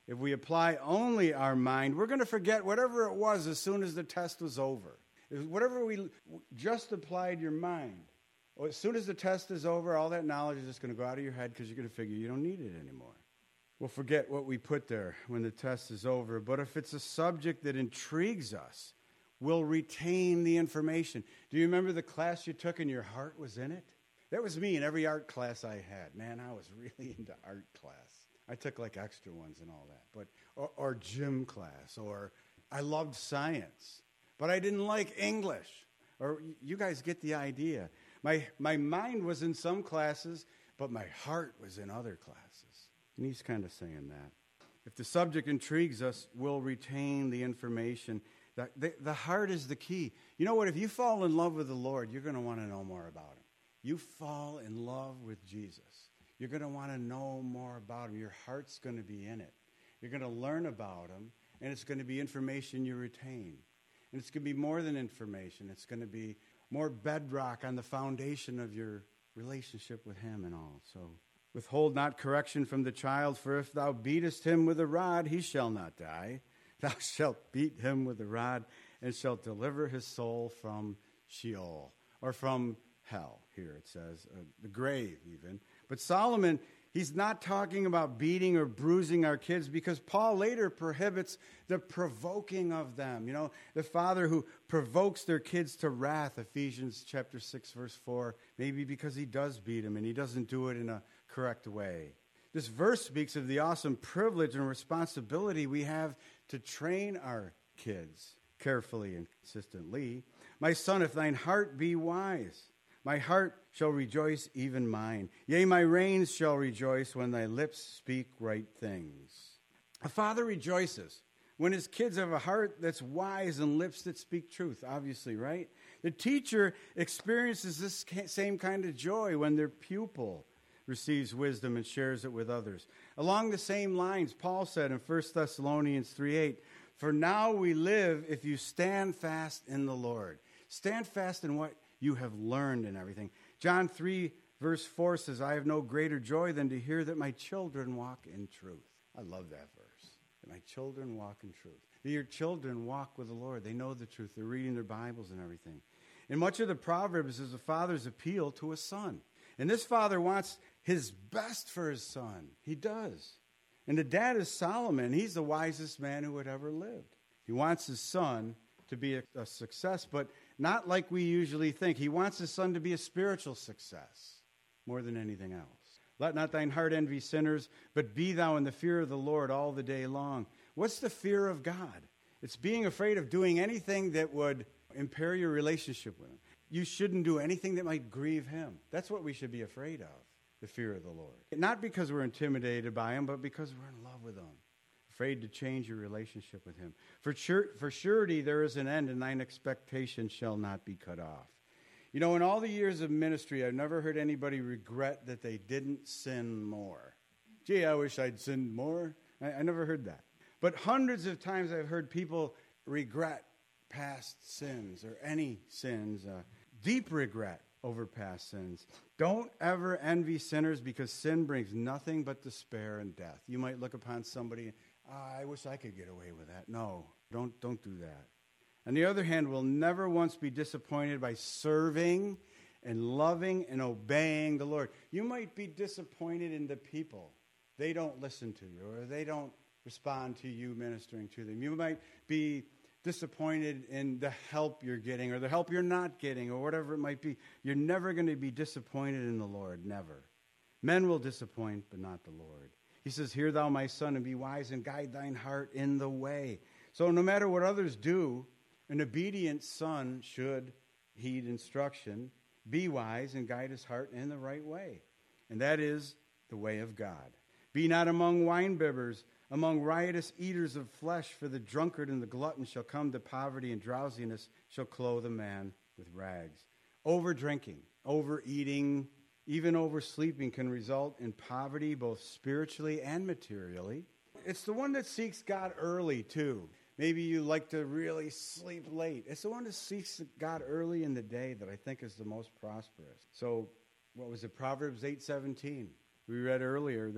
If we apply only our mind, we're going to forget whatever it was as soon as the test was over. If whatever we just applied your mind, as soon as the test is over, all that knowledge is just going to go out of your head because you're going to figure you don't need it anymore. We'll forget what we put there when the test is over. But if it's a subject that intrigues us, we'll retain the information. Do you remember the class you took and your heart was in it? That was me in every art class I had. Man, I was really into art class. I took like extra ones and all that. But or, or gym class, or I loved science. But I didn't like English. Or you guys get the idea. My my mind was in some classes, but my heart was in other classes. And he's kind of saying that. If the subject intrigues us, we'll retain the information. The, the, the heart is the key. You know what? If you fall in love with the Lord, you're going to want to know more about him. You fall in love with Jesus, you're going to want to know more about him. Your heart's going to be in it. You're going to learn about him, and it's going to be information you retain. And it's going to be more than information. It's going to be more bedrock on the foundation of your relationship with him and all. So withhold not correction from the child, for if thou beatest him with a rod, he shall not die. Thou shalt beat him with a rod, and shalt deliver his soul from Sheol, or from hell, here it says, uh, the grave even. But Solomon, he's not talking about beating or bruising our kids, because Paul later prohibits the provoking of them. You know, the father who provokes their kids to wrath, Ephesians chapter six, verse four, maybe because he does beat them and he doesn't do it in a correct way. This verse speaks of the awesome privilege and responsibility we have to train our kids carefully and consistently. My son, if thine heart be wise, my heart shall rejoice, even mine. Yea, my reins shall rejoice when thy lips speak right things. A father rejoices when his kids have a heart that's wise and lips that speak truth, obviously, right? The teacher experiences this same kind of joy when their pupil receives wisdom and shares it with others. Along the same lines, Paul said in First Thessalonians three eight, for now we live if you stand fast in the Lord. Stand fast in what you have learned and everything. John three, verse four says, I have no greater joy than to hear that my children walk in truth. I love that verse. That my children walk in truth. That your children walk with the Lord. They know the truth. They're reading their Bibles and everything. And much of the Proverbs is a father's appeal to a son. And this father wants his best for his son. He does. And the dad is Solomon. He's the wisest man who had ever lived. He wants his son to be a, a success, but not like we usually think. He wants his son to be a spiritual success more than anything else. Let not thine heart envy sinners, but be thou in the fear of the Lord all the day long. What's the fear of God? It's being afraid of doing anything that would impair your relationship with him. You shouldn't do anything that might grieve him. That's what we should be afraid of, the fear of the Lord. Not because we're intimidated by him, but because we're in love with him. Afraid to change your relationship with him. For sure, for surety there is an end, and thine expectation shall not be cut off. You know, in all the years of ministry, I've never heard anybody regret that they didn't sin more. Gee, I wish I'd sinned more. I, I never heard that. But hundreds of times I've heard people regret past sins or any sins, uh, deep regret over past sins. Don't ever envy sinners, because sin brings nothing but despair and death. You might look upon somebody, oh, I wish I could get away with that. No, don't, don't do that. On the other hand, we'll never once be disappointed by serving and loving and obeying the Lord. You might be disappointed in the people. They don't listen to you, or they don't respond to you ministering to them. You might be disappointed in the help you're getting, or the help you're not getting, or whatever it might be. You're never going to be disappointed in the Lord, never. Men will disappoint, but not the Lord. He says, hear thou, my son, and be wise, and guide thine heart in the way. So no matter what others do, an obedient son should heed instruction, be wise, and guide his heart in the right way. And that is the way of God. Be not among winebibbers, among riotous eaters of flesh, for the drunkard and the glutton shall come to poverty, and drowsiness shall clothe a man with rags. Over drinking, overeating, even oversleeping can result in poverty, both spiritually and materially. It's the one that seeks God early, too. Maybe you like to really sleep late. It's the one that seeks God early in the day that I think is the most prosperous. So, what was it? Proverbs eight seventeen. We read earlier that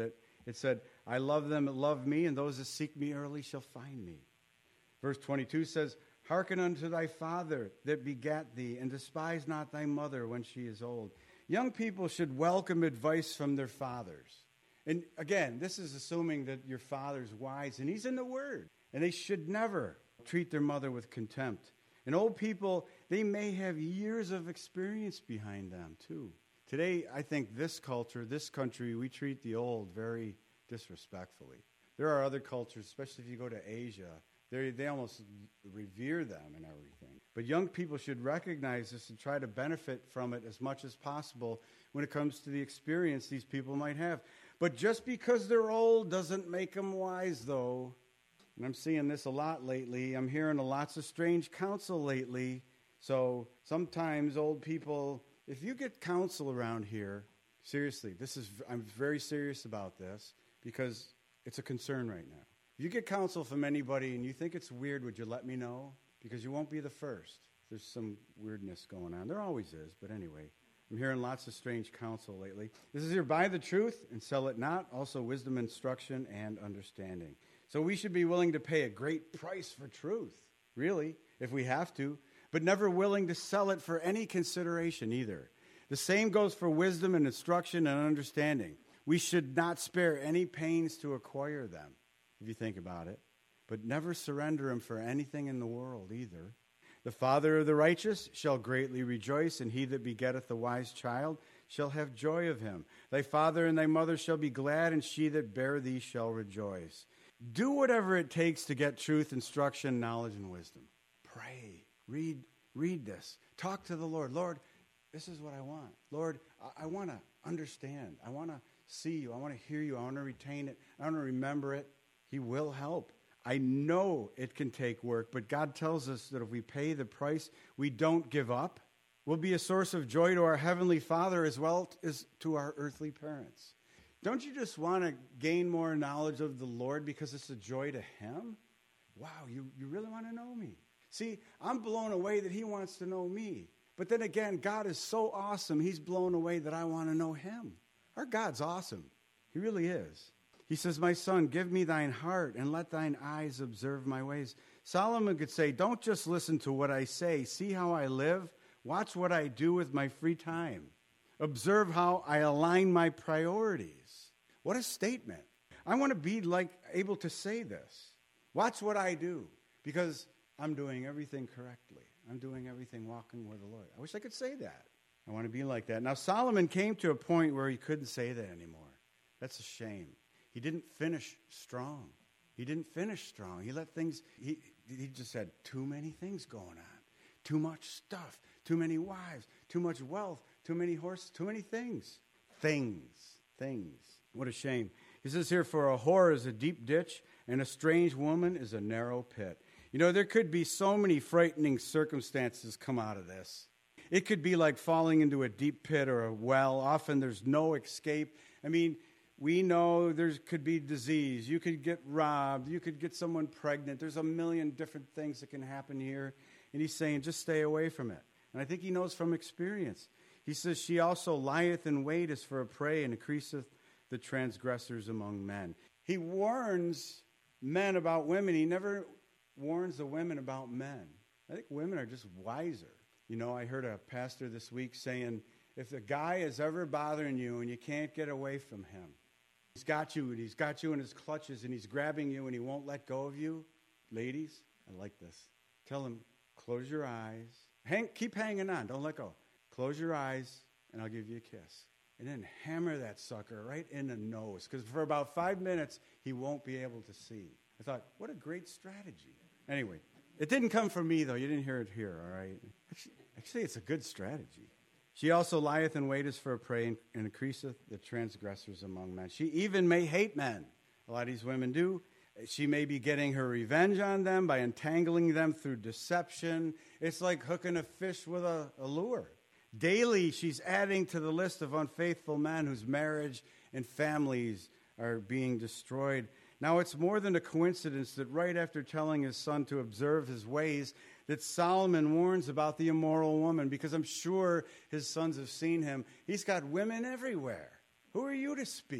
it said, I love them that love me, and those that seek me early shall find me. Verse twenty-two says, hearken unto thy father that begat thee, and despise not thy mother when she is old. Young people should welcome advice from their fathers. And again, this is assuming that your father's wise, and he's in the Word. And they should never treat their mother with contempt. And old people, they may have years of experience behind them, too. Today, I think this culture, this country, we treat the old very disrespectfully. There are other cultures, especially if you go to Asia, they they almost revere them and everything. But young people should recognize this and try to benefit from it as much as possible when it comes to the experience these people might have. But just because they're old doesn't make them wise, though. And I'm seeing this a lot lately. I'm hearing lots of strange counsel lately. So sometimes old people, if you get counsel around here, seriously, this is I'm very serious about this because it's a concern right now. If you get counsel from anybody and you think it's weird, would you let me know? Because you won't be the first. There's some weirdness going on. There always is, but anyway. I'm hearing lots of strange counsel lately. This is here, buy the truth and sell it not, also wisdom, instruction, and understanding. So we should be willing to pay a great price for truth, really, if we have to, but never willing to sell it for any consideration either. The same goes for wisdom and instruction and understanding. We should not spare any pains to acquire them, if you think about it, but never surrender them for anything in the world either. The father of the righteous shall greatly rejoice, and he that begetteth a wise child shall have joy of him. Thy father and thy mother shall be glad, and she that bare thee shall rejoice. Do whatever it takes to get truth, instruction, knowledge, and wisdom. Pray. Read, read this. Talk to the Lord. Lord, this is what I want. Lord, I, I want to understand. I want to see you. I want to hear you. I want to retain it. I want to remember it. He will help. I know it can take work, but God tells us that if we pay the price, we don't give up. We'll be a source of joy to our Heavenly Father as well as to our earthly parents. Don't you just want to gain more knowledge of the Lord because it's a joy to Him? Wow, you, you really want to know me. See, I'm blown away that He wants to know me. But then again, God is so awesome, He's blown away that I want to know Him. Our God's awesome. He really is. He says, my son, give me thine heart and let thine eyes observe my ways. Solomon could say, don't just listen to what I say. See how I live. Watch what I do with my free time. Observe how I align my priorities. What a statement. I want to be like able to say this. Watch what I do because I'm doing everything correctly. I'm doing everything walking with the Lord. I wish I could say that. I want to be like that. Now, Solomon came to a point where he couldn't say that anymore. That's a shame. He didn't finish strong. He didn't finish strong. He let things, he, he just had too many things going on. Too much stuff. Too many wives. Too much wealth. Too many horses. Too many things. Things. Things. What a shame. He says here, for a whore is a deep ditch, and a strange woman is a narrow pit. You know, there could be so many frightening circumstances come out of this. It could be like falling into a deep pit or a well. Often there's no escape. I mean, we know there could be disease. You could get robbed. You could get someone pregnant. There's a million different things that can happen here. And he's saying, just stay away from it. And I think he knows from experience. He says, she also lieth in wait as for a prey and increaseth the transgressors among men. He warns men about women. He never warns the women about men. I think women are just wiser. You know, I heard a pastor this week saying, if the guy is ever bothering you and you can't get away from him, he's got you and he's got you in his clutches and he's grabbing you and he won't let go of you, ladies, I like this. Tell him, close your eyes. Hang, keep hanging on. Don't let go. Close your eyes and I'll give you a kiss. And then hammer that sucker right in the nose because for about five minutes, he won't be able to see. I thought, what a great strategy. Anyway, it didn't come from me, though. You didn't hear it here, all right? Actually, actually it's a good strategy. She also lieth in wait as for a prey and increaseth the transgressors among men. She even may hate men. A lot of these women do. She may be getting her revenge on them by entangling them through deception. It's like hooking a fish with a, a lure. Daily, she's adding to the list of unfaithful men whose marriage and families are being destroyed. Now, it's more than a coincidence that right after telling his son to observe his ways, that Solomon warns about the immoral woman, because I'm sure his sons have seen him. He's got women everywhere. Who are you to speak?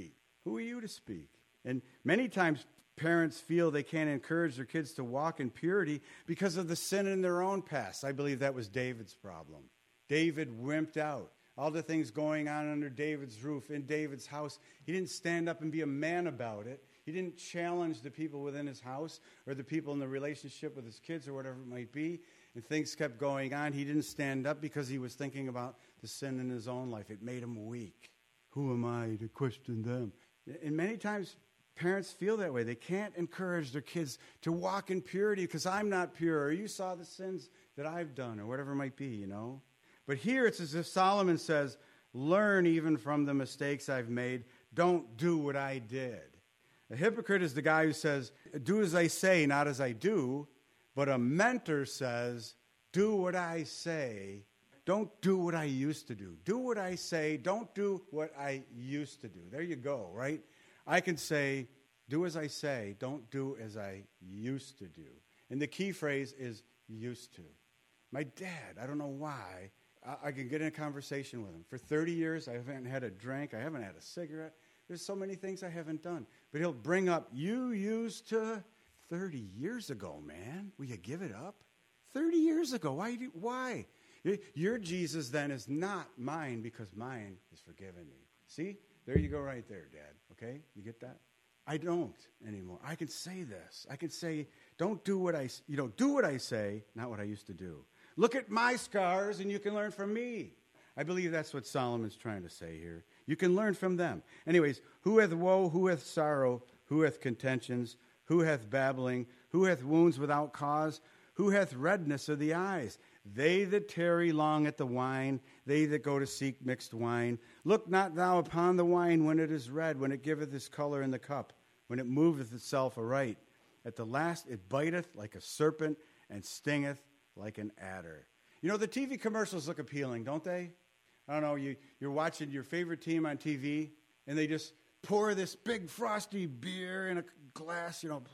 Who are you to speak? And many times parents feel they can't encourage their kids to walk in purity because of the sin in their own past. I believe that was David's problem. David wimped out. All the things going on under David's roof, in David's house, he didn't stand up and be a man about it. He didn't challenge the people within his house or the people in the relationship with his kids or whatever it might be. And things kept going on. He didn't stand up because he was thinking about the sin in his own life. It made him weak. Who am I to question them? And many times parents feel that way. They can't encourage their kids to walk in purity because I'm not pure, or you saw the sins that I've done, or whatever it might be, you know. But here it's as if Solomon says, learn even from the mistakes I've made. Don't do what I did. A hypocrite is the guy who says, do as I say, not as I do. But a mentor says, do what I say. Don't do what I used to do. Do what I say. Don't do what I used to do. There you go, right? I can say, do as I say. Don't do as I used to do. And the key phrase is used to. My dad, I don't know why, I, I can get in a conversation with him. For thirty years, I haven't had a drink. I haven't had a cigarette. There's so many things I haven't done. But he'll bring up, you used to, thirty years ago, man. Will you give it up? thirty years ago. Why? Do, why? Your Jesus then is not mine because mine has forgiven me. See? There you go right there, Dad. Okay? You get that? I don't anymore. I can say this. I can say, don't do what I, you know, do what I say, not what I used to do. Look at my scars and you can learn from me. I believe that's what Solomon's trying to say here. You can learn from them. Anyways, who hath woe, who hath sorrow, who hath contentions, who hath babbling, who hath wounds without cause, who hath redness of the eyes? They that tarry long at the wine, they that go to seek mixed wine. Look not thou upon the wine when it is red, when it giveth his color in the cup, when it moveth itself aright. At the last it biteth like a serpent and stingeth like an adder. You know, the T V commercials look appealing, don't they? I don't know, you, you're watching your favorite team on T V, and they just pour this big frosty beer in a glass, you know,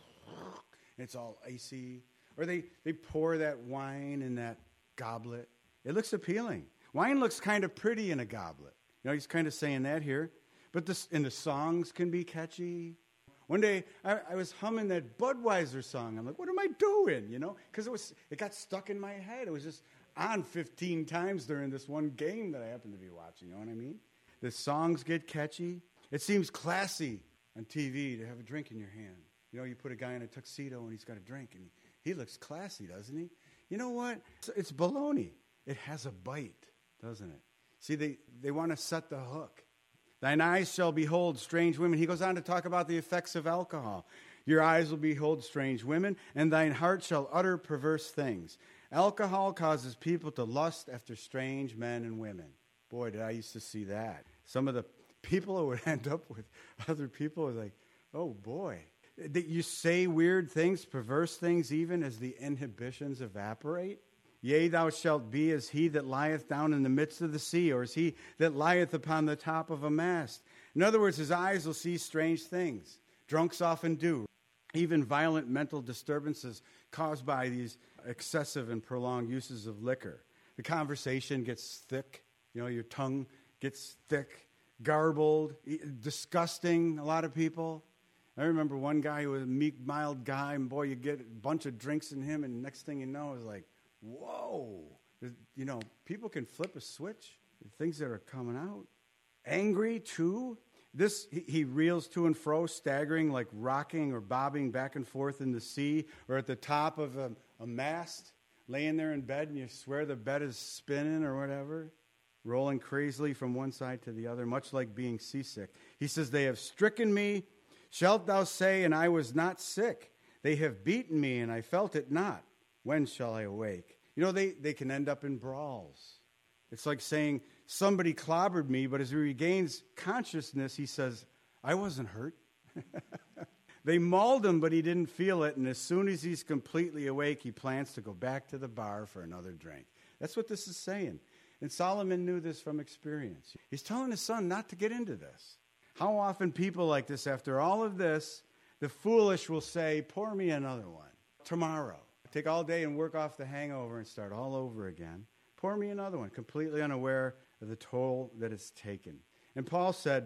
and it's all icy. Or they, they pour that wine in that goblet. It looks appealing. Wine looks kind of pretty in a goblet. You know, he's kind of saying that here. But this, and the songs can be catchy. One day, I, I was humming that Budweiser song. I'm like, what am I doing, you know? Because it was, it got stuck in my head. It was just on fifteen times during this one game that I happened to be watching, you know what I mean? The songs get catchy. It seems classy on T V to have a drink in your hand. You know, you put a guy in a tuxedo and he's got a drink, and he, he looks classy, doesn't he? You know what? It's, it's baloney. It has a bite, doesn't it? See, they, they want to set the hook. Thine eyes shall behold strange women. He goes on to talk about the effects of alcohol. Your eyes will behold strange women, and thine heart shall utter perverse things. Alcohol causes people to lust after strange men and women. Boy, did I used to see that. Some of the people who would end up with other people was like, oh boy. That you say weird things, perverse things, even as the inhibitions evaporate. Yea, thou shalt be as he that lieth down in the midst of the sea, or as he that lieth upon the top of a mast. In other words, his eyes will see strange things. Drunks often do. Even violent mental disturbances caused by these excessive and prolonged uses of liquor. The conversation gets thick. You know, your tongue gets thick, garbled, disgusting, a lot of people. I remember one guy who was a meek, mild guy, and boy, you get a bunch of drinks in him, and next thing you know, it's like, whoa. You know, people can flip a switch. Things that are coming out. Angry, too. This, he, he reels to and fro, staggering, like rocking or bobbing back and forth in the sea, or at the top of a, a mast, laying there in bed, and you swear the bed is spinning or whatever, rolling crazily from one side to the other, much like being seasick. He says, they have stricken me. Shalt thou say, and I was not sick? They have beaten me, and I felt it not. When shall I awake? You know, they, they can end up in brawls. It's like saying, somebody clobbered me, but as he regains consciousness, he says, I wasn't hurt. They mauled him, but he didn't feel it, and as soon as he's completely awake, he plans to go back to the bar for another drink. That's what this is saying. And Solomon knew this from experience. He's telling his son not to get into this. How often people like this, after all of this, the foolish will say, pour me another one tomorrow. Take all day and work off the hangover and start all over again. Pour me another one, completely unaware of the toll that it's taken. And Paul said,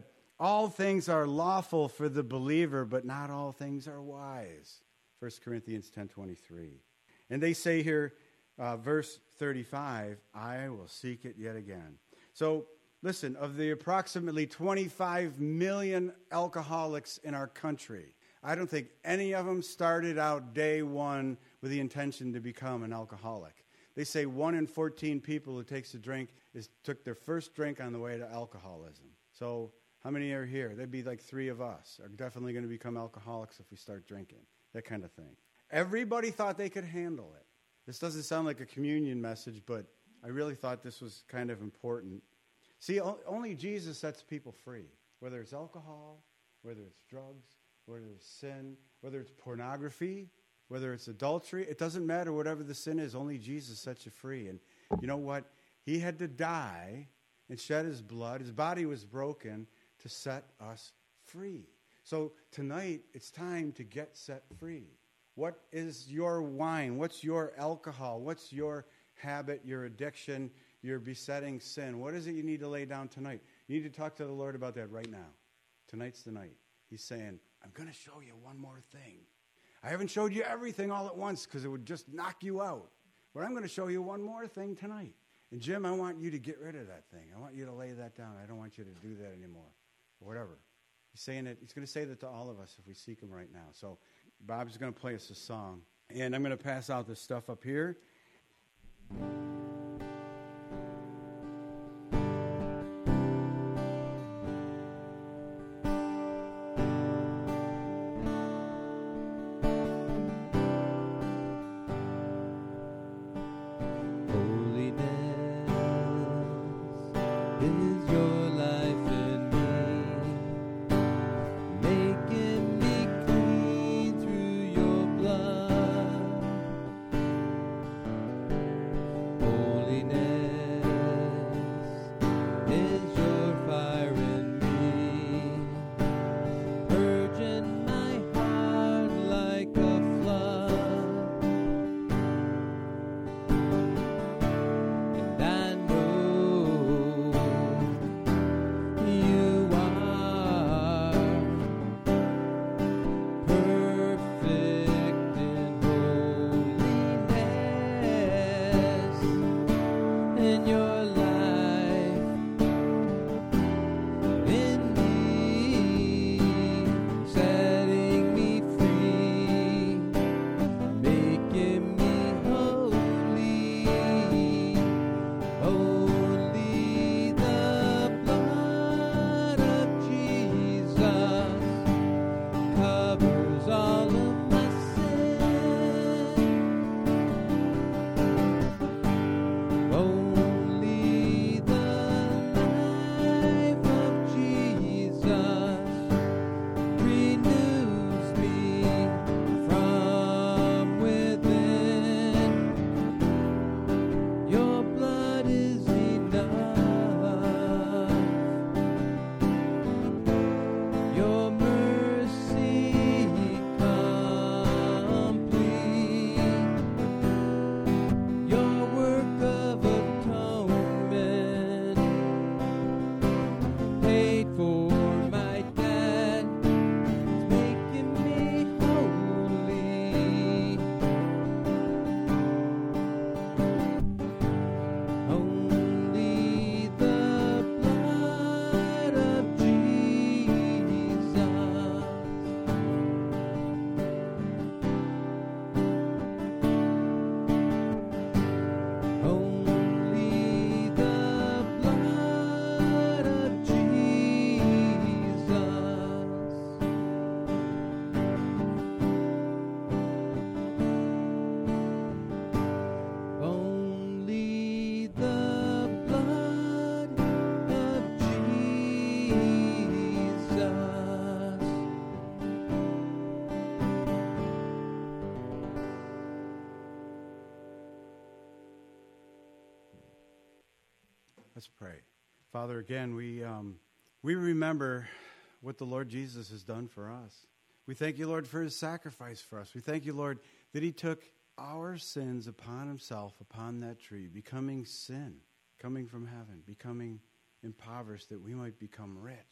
All things are lawful for the believer, but not all things are wise. First Corinthians ten twenty-three. And they say here, uh, verse thirty-five, I will seek it yet again. So, listen, of the approximately twenty-five million alcoholics in our country, I don't think any of them started out day one with the intention to become an alcoholic. They say one in fourteen people who takes a drink is took their first drink on the way to alcoholism. So how many are here? That'd be like three of us are definitely going to become alcoholics if we start drinking, that kind of thing. Everybody thought they could handle it. This doesn't sound like a communion message, but I really thought this was kind of important. See, only Jesus sets people free, whether it's alcohol, whether it's drugs, whether it's sin, whether it's pornography, whether it's adultery. It doesn't matter whatever the sin is. Only Jesus sets you free. And you know what? He had to die and shed his blood. His body was broken to set us free. So tonight, it's time to get set free. What is your wine? What's your alcohol? What's your habit, your addiction, your besetting sin? What is it you need to lay down tonight? You need to talk to the Lord about that right now. Tonight's the night. He's saying, I'm going to show you one more thing. I haven't showed you everything all at once because it would just knock you out. But I'm going to show you one more thing tonight. And Jim, I want you to get rid of that thing. I want you to lay that down. I don't want you to do that anymore. Or whatever. He's saying it. He's going to say that to all of us if we seek him right now. So Bob's going to play us a song. And I'm going to pass out this stuff up here. Let's pray. Father, again, we um, we remember what the Lord Jesus has done for us. We thank you, Lord, for his sacrifice for us. We thank you, Lord, that he took our sins upon himself, upon that tree, becoming sin, coming from heaven, becoming impoverished, that we might become rich.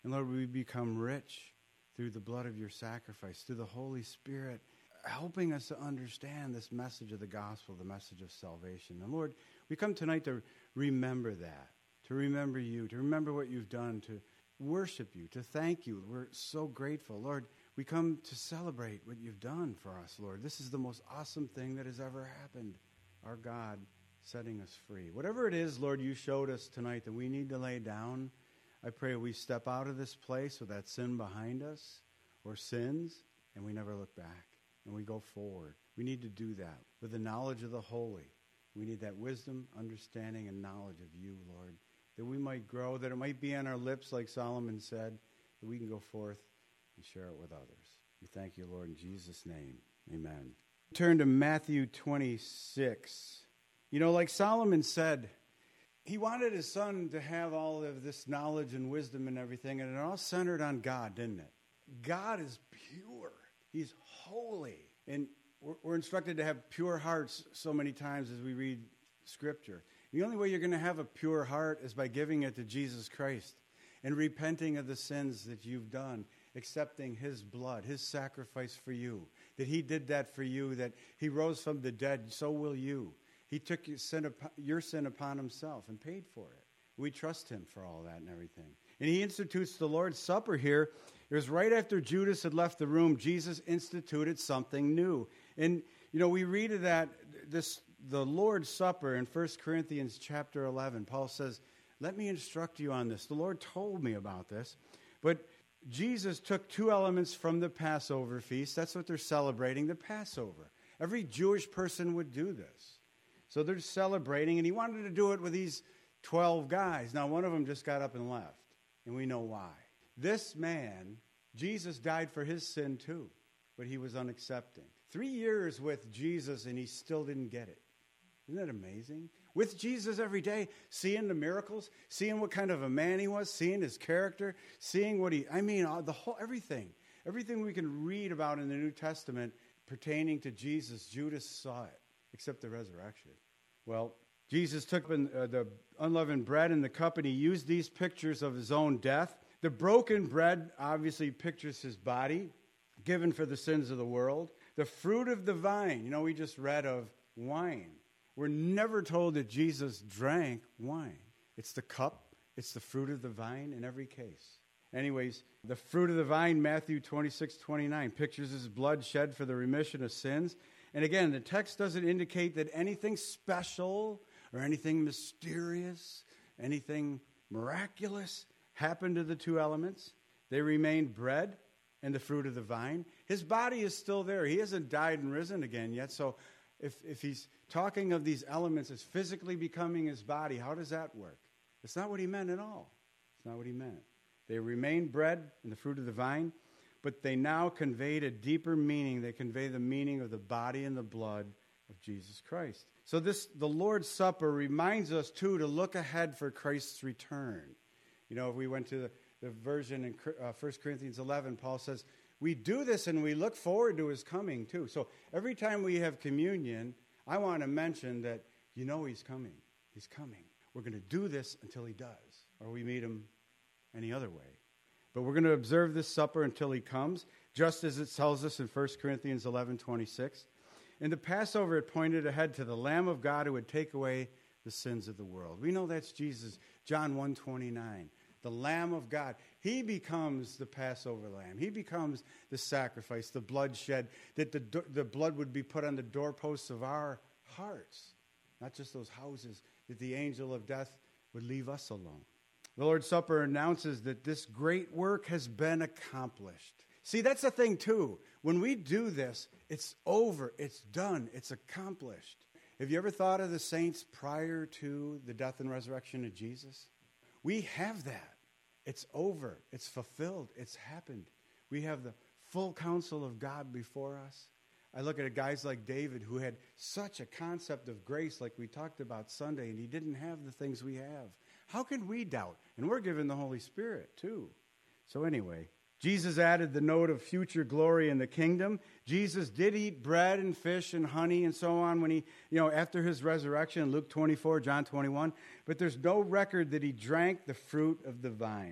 And Lord, we become rich through the blood of your sacrifice, through the Holy Spirit, helping us to understand this message of the gospel, the message of salvation. And Lord, we come tonight to remember that, to remember you, to remember what you've done, to worship you, to thank you. We're so grateful. Lord, we come to celebrate what you've done for us, Lord. This is the most awesome thing that has ever happened. Our God setting us free. Whatever it is, Lord, you showed us tonight that we need to lay down, I pray we step out of this place with that sin behind us or sins, and we never look back, and we go forward. We need to do that with the knowledge of the holy. We need that wisdom, understanding, and knowledge of you, Lord, that we might grow, that it might be on our lips, like Solomon said, that we can go forth and share it with others. We thank you, Lord, in Jesus' name. Amen. Turn to Matthew twenty-six. You know, like Solomon said, he wanted his son to have all of this knowledge and wisdom and everything, and it all centered on God, didn't it? God is pure. He's holy. And we're, we're instructed to have pure hearts so many times as we read Scripture. The only way you're going to have a pure heart is by giving it to Jesus Christ and repenting of the sins that you've done, accepting his blood, his sacrifice for you, that he did that for you, that he rose from the dead, so will you. He took your sin, upon, your sin upon himself and paid for it. We trust him for all that and everything. And he institutes the Lord's Supper here. It was right after Judas had left the room. Jesus instituted something new. And, you know, we read of that, this, the Lord's Supper in First Corinthians chapter eleven. Paul says, let me instruct you on this. The Lord told me about this. But Jesus took two elements from the Passover feast. That's what they're celebrating, the Passover. Every Jewish person would do this. So they're celebrating, and he wanted to do it with these twelve guys. Now, one of them just got up and left, and we know why. This man, Jesus died for his sin too, but he was unaccepting. Three years with Jesus, and he still didn't get it. Isn't that amazing? With Jesus every day, seeing the miracles, seeing what kind of a man he was, seeing his character, seeing what he, I mean, the whole, everything. Everything we can read about in the New Testament pertaining to Jesus, Judas saw it, except the resurrection. Well, Jesus took uh, the unleavened bread and the cup, and he used these pictures of his own death. The broken bread obviously pictures his body, given for the sins of the world. The fruit of the vine, you know, we just read of wine. We're never told that Jesus drank wine. It's the cup, it's the fruit of the vine in every case. Anyways, the fruit of the vine, Matthew twenty-six, twenty-nine, pictures his blood shed for the remission of sins. And again, the text doesn't indicate that anything special or anything mysterious, anything miraculous happened to the two elements. They remained bread and the fruit of the vine. His body is still there. He hasn't died and risen again yet. So if, if he's talking of these elements as physically becoming his body, how does that work? It's not what he meant at all. It's not what he meant. They remain bread and the fruit of the vine, but they now conveyed a deeper meaning. They convey the meaning of the body and the blood of Jesus Christ. So this, the Lord's Supper reminds us, too, to look ahead for Christ's return. You know, if we went to the, the version in uh, First Corinthians eleven, Paul says, we do this and we look forward to his coming, too. So every time we have communion, I want to mention that, you know, he's coming. He's coming. We're going to do this until he does, or we meet him any other way. But we're going to observe this supper until he comes, just as it tells us in First Corinthians eleven twenty-six. In the Passover, it pointed ahead to the Lamb of God who would take away the sins of the world. We know that's Jesus, John one twenty-nine, the Lamb of God. He becomes the Passover lamb. He becomes the sacrifice, the blood shed, that the, the blood would be put on the doorposts of our hearts, not just those houses, that the angel of death would leave us alone. The Lord's Supper announces that this great work has been accomplished. See, that's the thing, too. When we do this, it's over, it's done, it's accomplished. Have you ever thought of the saints prior to the death and resurrection of Jesus? We have that. It's over, it's fulfilled, it's happened. We have the full counsel of God before us. I look at guys like David, who had such a concept of grace like we talked about Sunday, and he didn't have the things we have. How can we doubt? And we're given the Holy Spirit, too. So anyway, Jesus added the note of future glory in the kingdom. Jesus did eat bread and fish and honey and so on when he, you know, after his resurrection, Luke twenty-four, John twenty-one. But there's no record that he drank the fruit of the vine.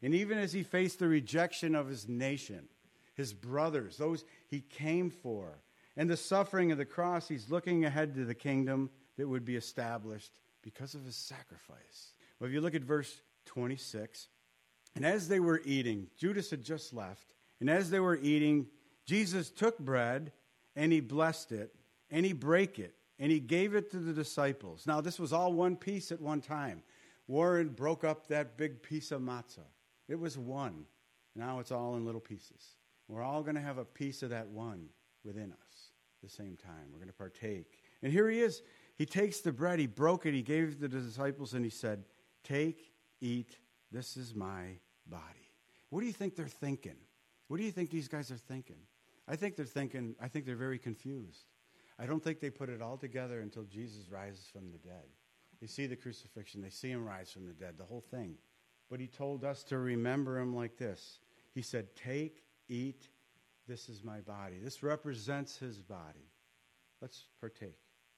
And even as he faced the rejection of his nation, his brothers, those he came for, and the suffering of the cross, he's looking ahead to the kingdom that would be established because of his sacrifice. Well, if you look at verse twenty-six, and as they were eating, Judas had just left, and as they were eating, Jesus took bread, and he blessed it, and he brake it, and he gave it to the disciples. Now, this was all one piece at one time. Warren broke up that big piece of matzah. It was one. Now it's all in little pieces. We're all going to have a piece of that one within us at the same time. We're going to partake. And here he is. He takes the bread. He broke it. He gave it to the disciples, and he said, "Take, eat. This is my body." What do you think they're thinking? What do you think these guys are thinking? I think they're thinking, I think they're very confused. I don't think they put it all together until Jesus rises from the dead. They see the crucifixion. They see him rise from the dead, the whole thing. But he told us to remember him like this. He said, "Take, eat, this is my body." This represents his body. Let's partake.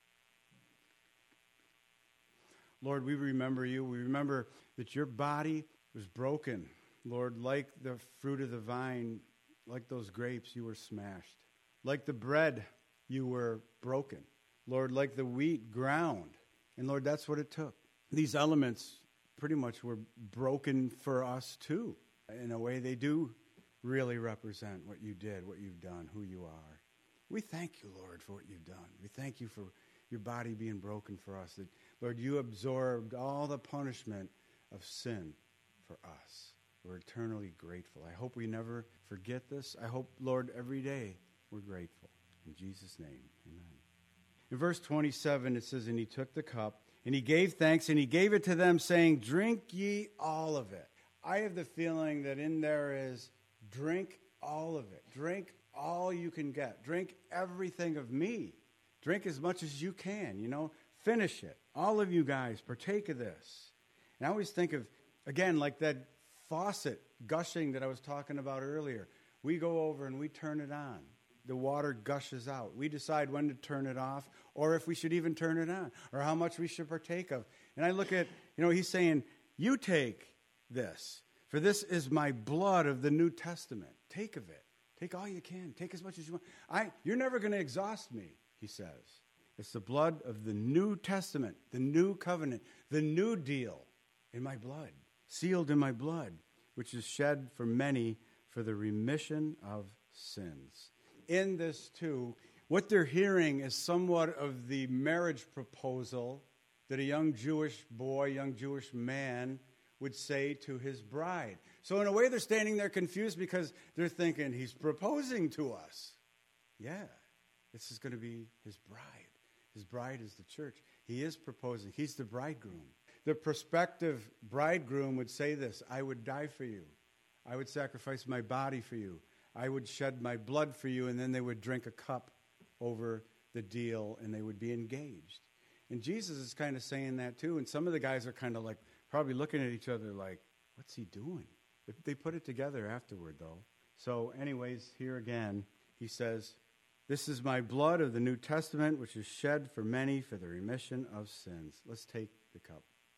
Lord, we remember you. We remember that your body was broken. Lord, like the fruit of the vine, like those grapes, you were smashed. Like the bread, you were broken. Lord, like the wheat, ground. And Lord, that's what it took. These elements pretty much were broken for us too. In a way, they do really represent what you did, what you've done, who you are. We thank you, Lord, for what you've done. We thank you for your body being broken for us. That, Lord, you absorbed all the punishment of sin for us. We're eternally grateful. I hope we never forget this. I hope, Lord, every day we're grateful. In Jesus' name, amen. In verse twenty-seven, it says, "And he took the cup, and he gave thanks, and he gave it to them, saying, 'Drink ye all of it.'" I have the feeling that in there is, drink all of it. Drink all you can get. Drink everything of me. Drink as much as you can, you know. Finish it. All of you guys, partake of this. And I always think of, again, like that faucet gushing that I was talking about earlier. We go over and we turn it on. The water gushes out. We decide when to turn it off, or if we should even turn it on, or how much we should partake of. And I look at, you know, he's saying, "You take this, for this is my blood of the New Testament. Take of it. Take all you can. Take as much as you want. I, you're never going to exhaust me," he says. It's the blood of the New Testament, the new covenant, the new deal in my blood, sealed in my blood, which is shed for many for the remission of sins. In this, too, what they're hearing is somewhat of the marriage proposal that a young Jewish boy, young Jewish man would say to his bride. So in a way, they're standing there confused because they're thinking, he's proposing to us. Yeah, this is going to be his bride. His bride is the church. He is proposing. He's the bridegroom. The prospective bridegroom would say this: "I would die for you. I would sacrifice my body for you. I would shed my blood for you," and then they would drink a cup over the deal, and they would be engaged. And Jesus is kind of saying that too, and some of the guys are kind of like, probably looking at each other like, what's he doing? They put it together afterward, though. So anyways, here again, he says, "This is my blood of the New Testament, which is shed for many for the remission of sins." Let's take the cup.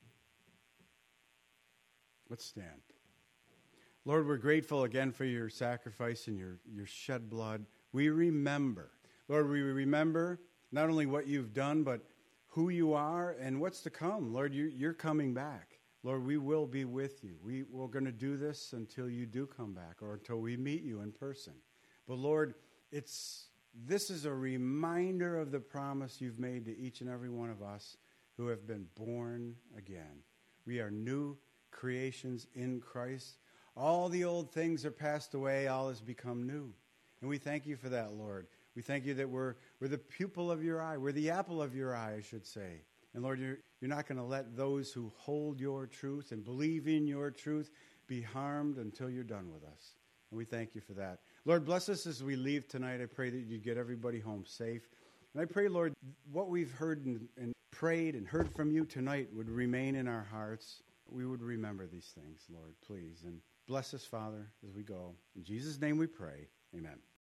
Let's stand. Lord, we're grateful again for your sacrifice and your, your shed blood. We remember. Lord, we remember not only what you've done, but who you are and what's to come. Lord, you, you're coming back. Lord, we will be with you. We, we're going to do this until you do come back, or until we meet you in person. But Lord, it's this is a reminder of the promise you've made to each and every one of us who have been born again. We are new creations in Christ. All the old things are passed away. All has become new. And we thank you for that, Lord. We thank you that we're, we're the pupil of your eye. We're the apple of your eye, I should say. And Lord, you're, you're not going to let those who hold your truth and believe in your truth be harmed until you're done with us. And we thank you for that. Lord, bless us as we leave tonight. I pray that you get everybody home safe. And I pray, Lord, what we've heard and, and prayed and heard from you tonight would remain in our hearts. We would remember these things, Lord, please. And bless us, Father, as we go. In Jesus' name we pray. Amen.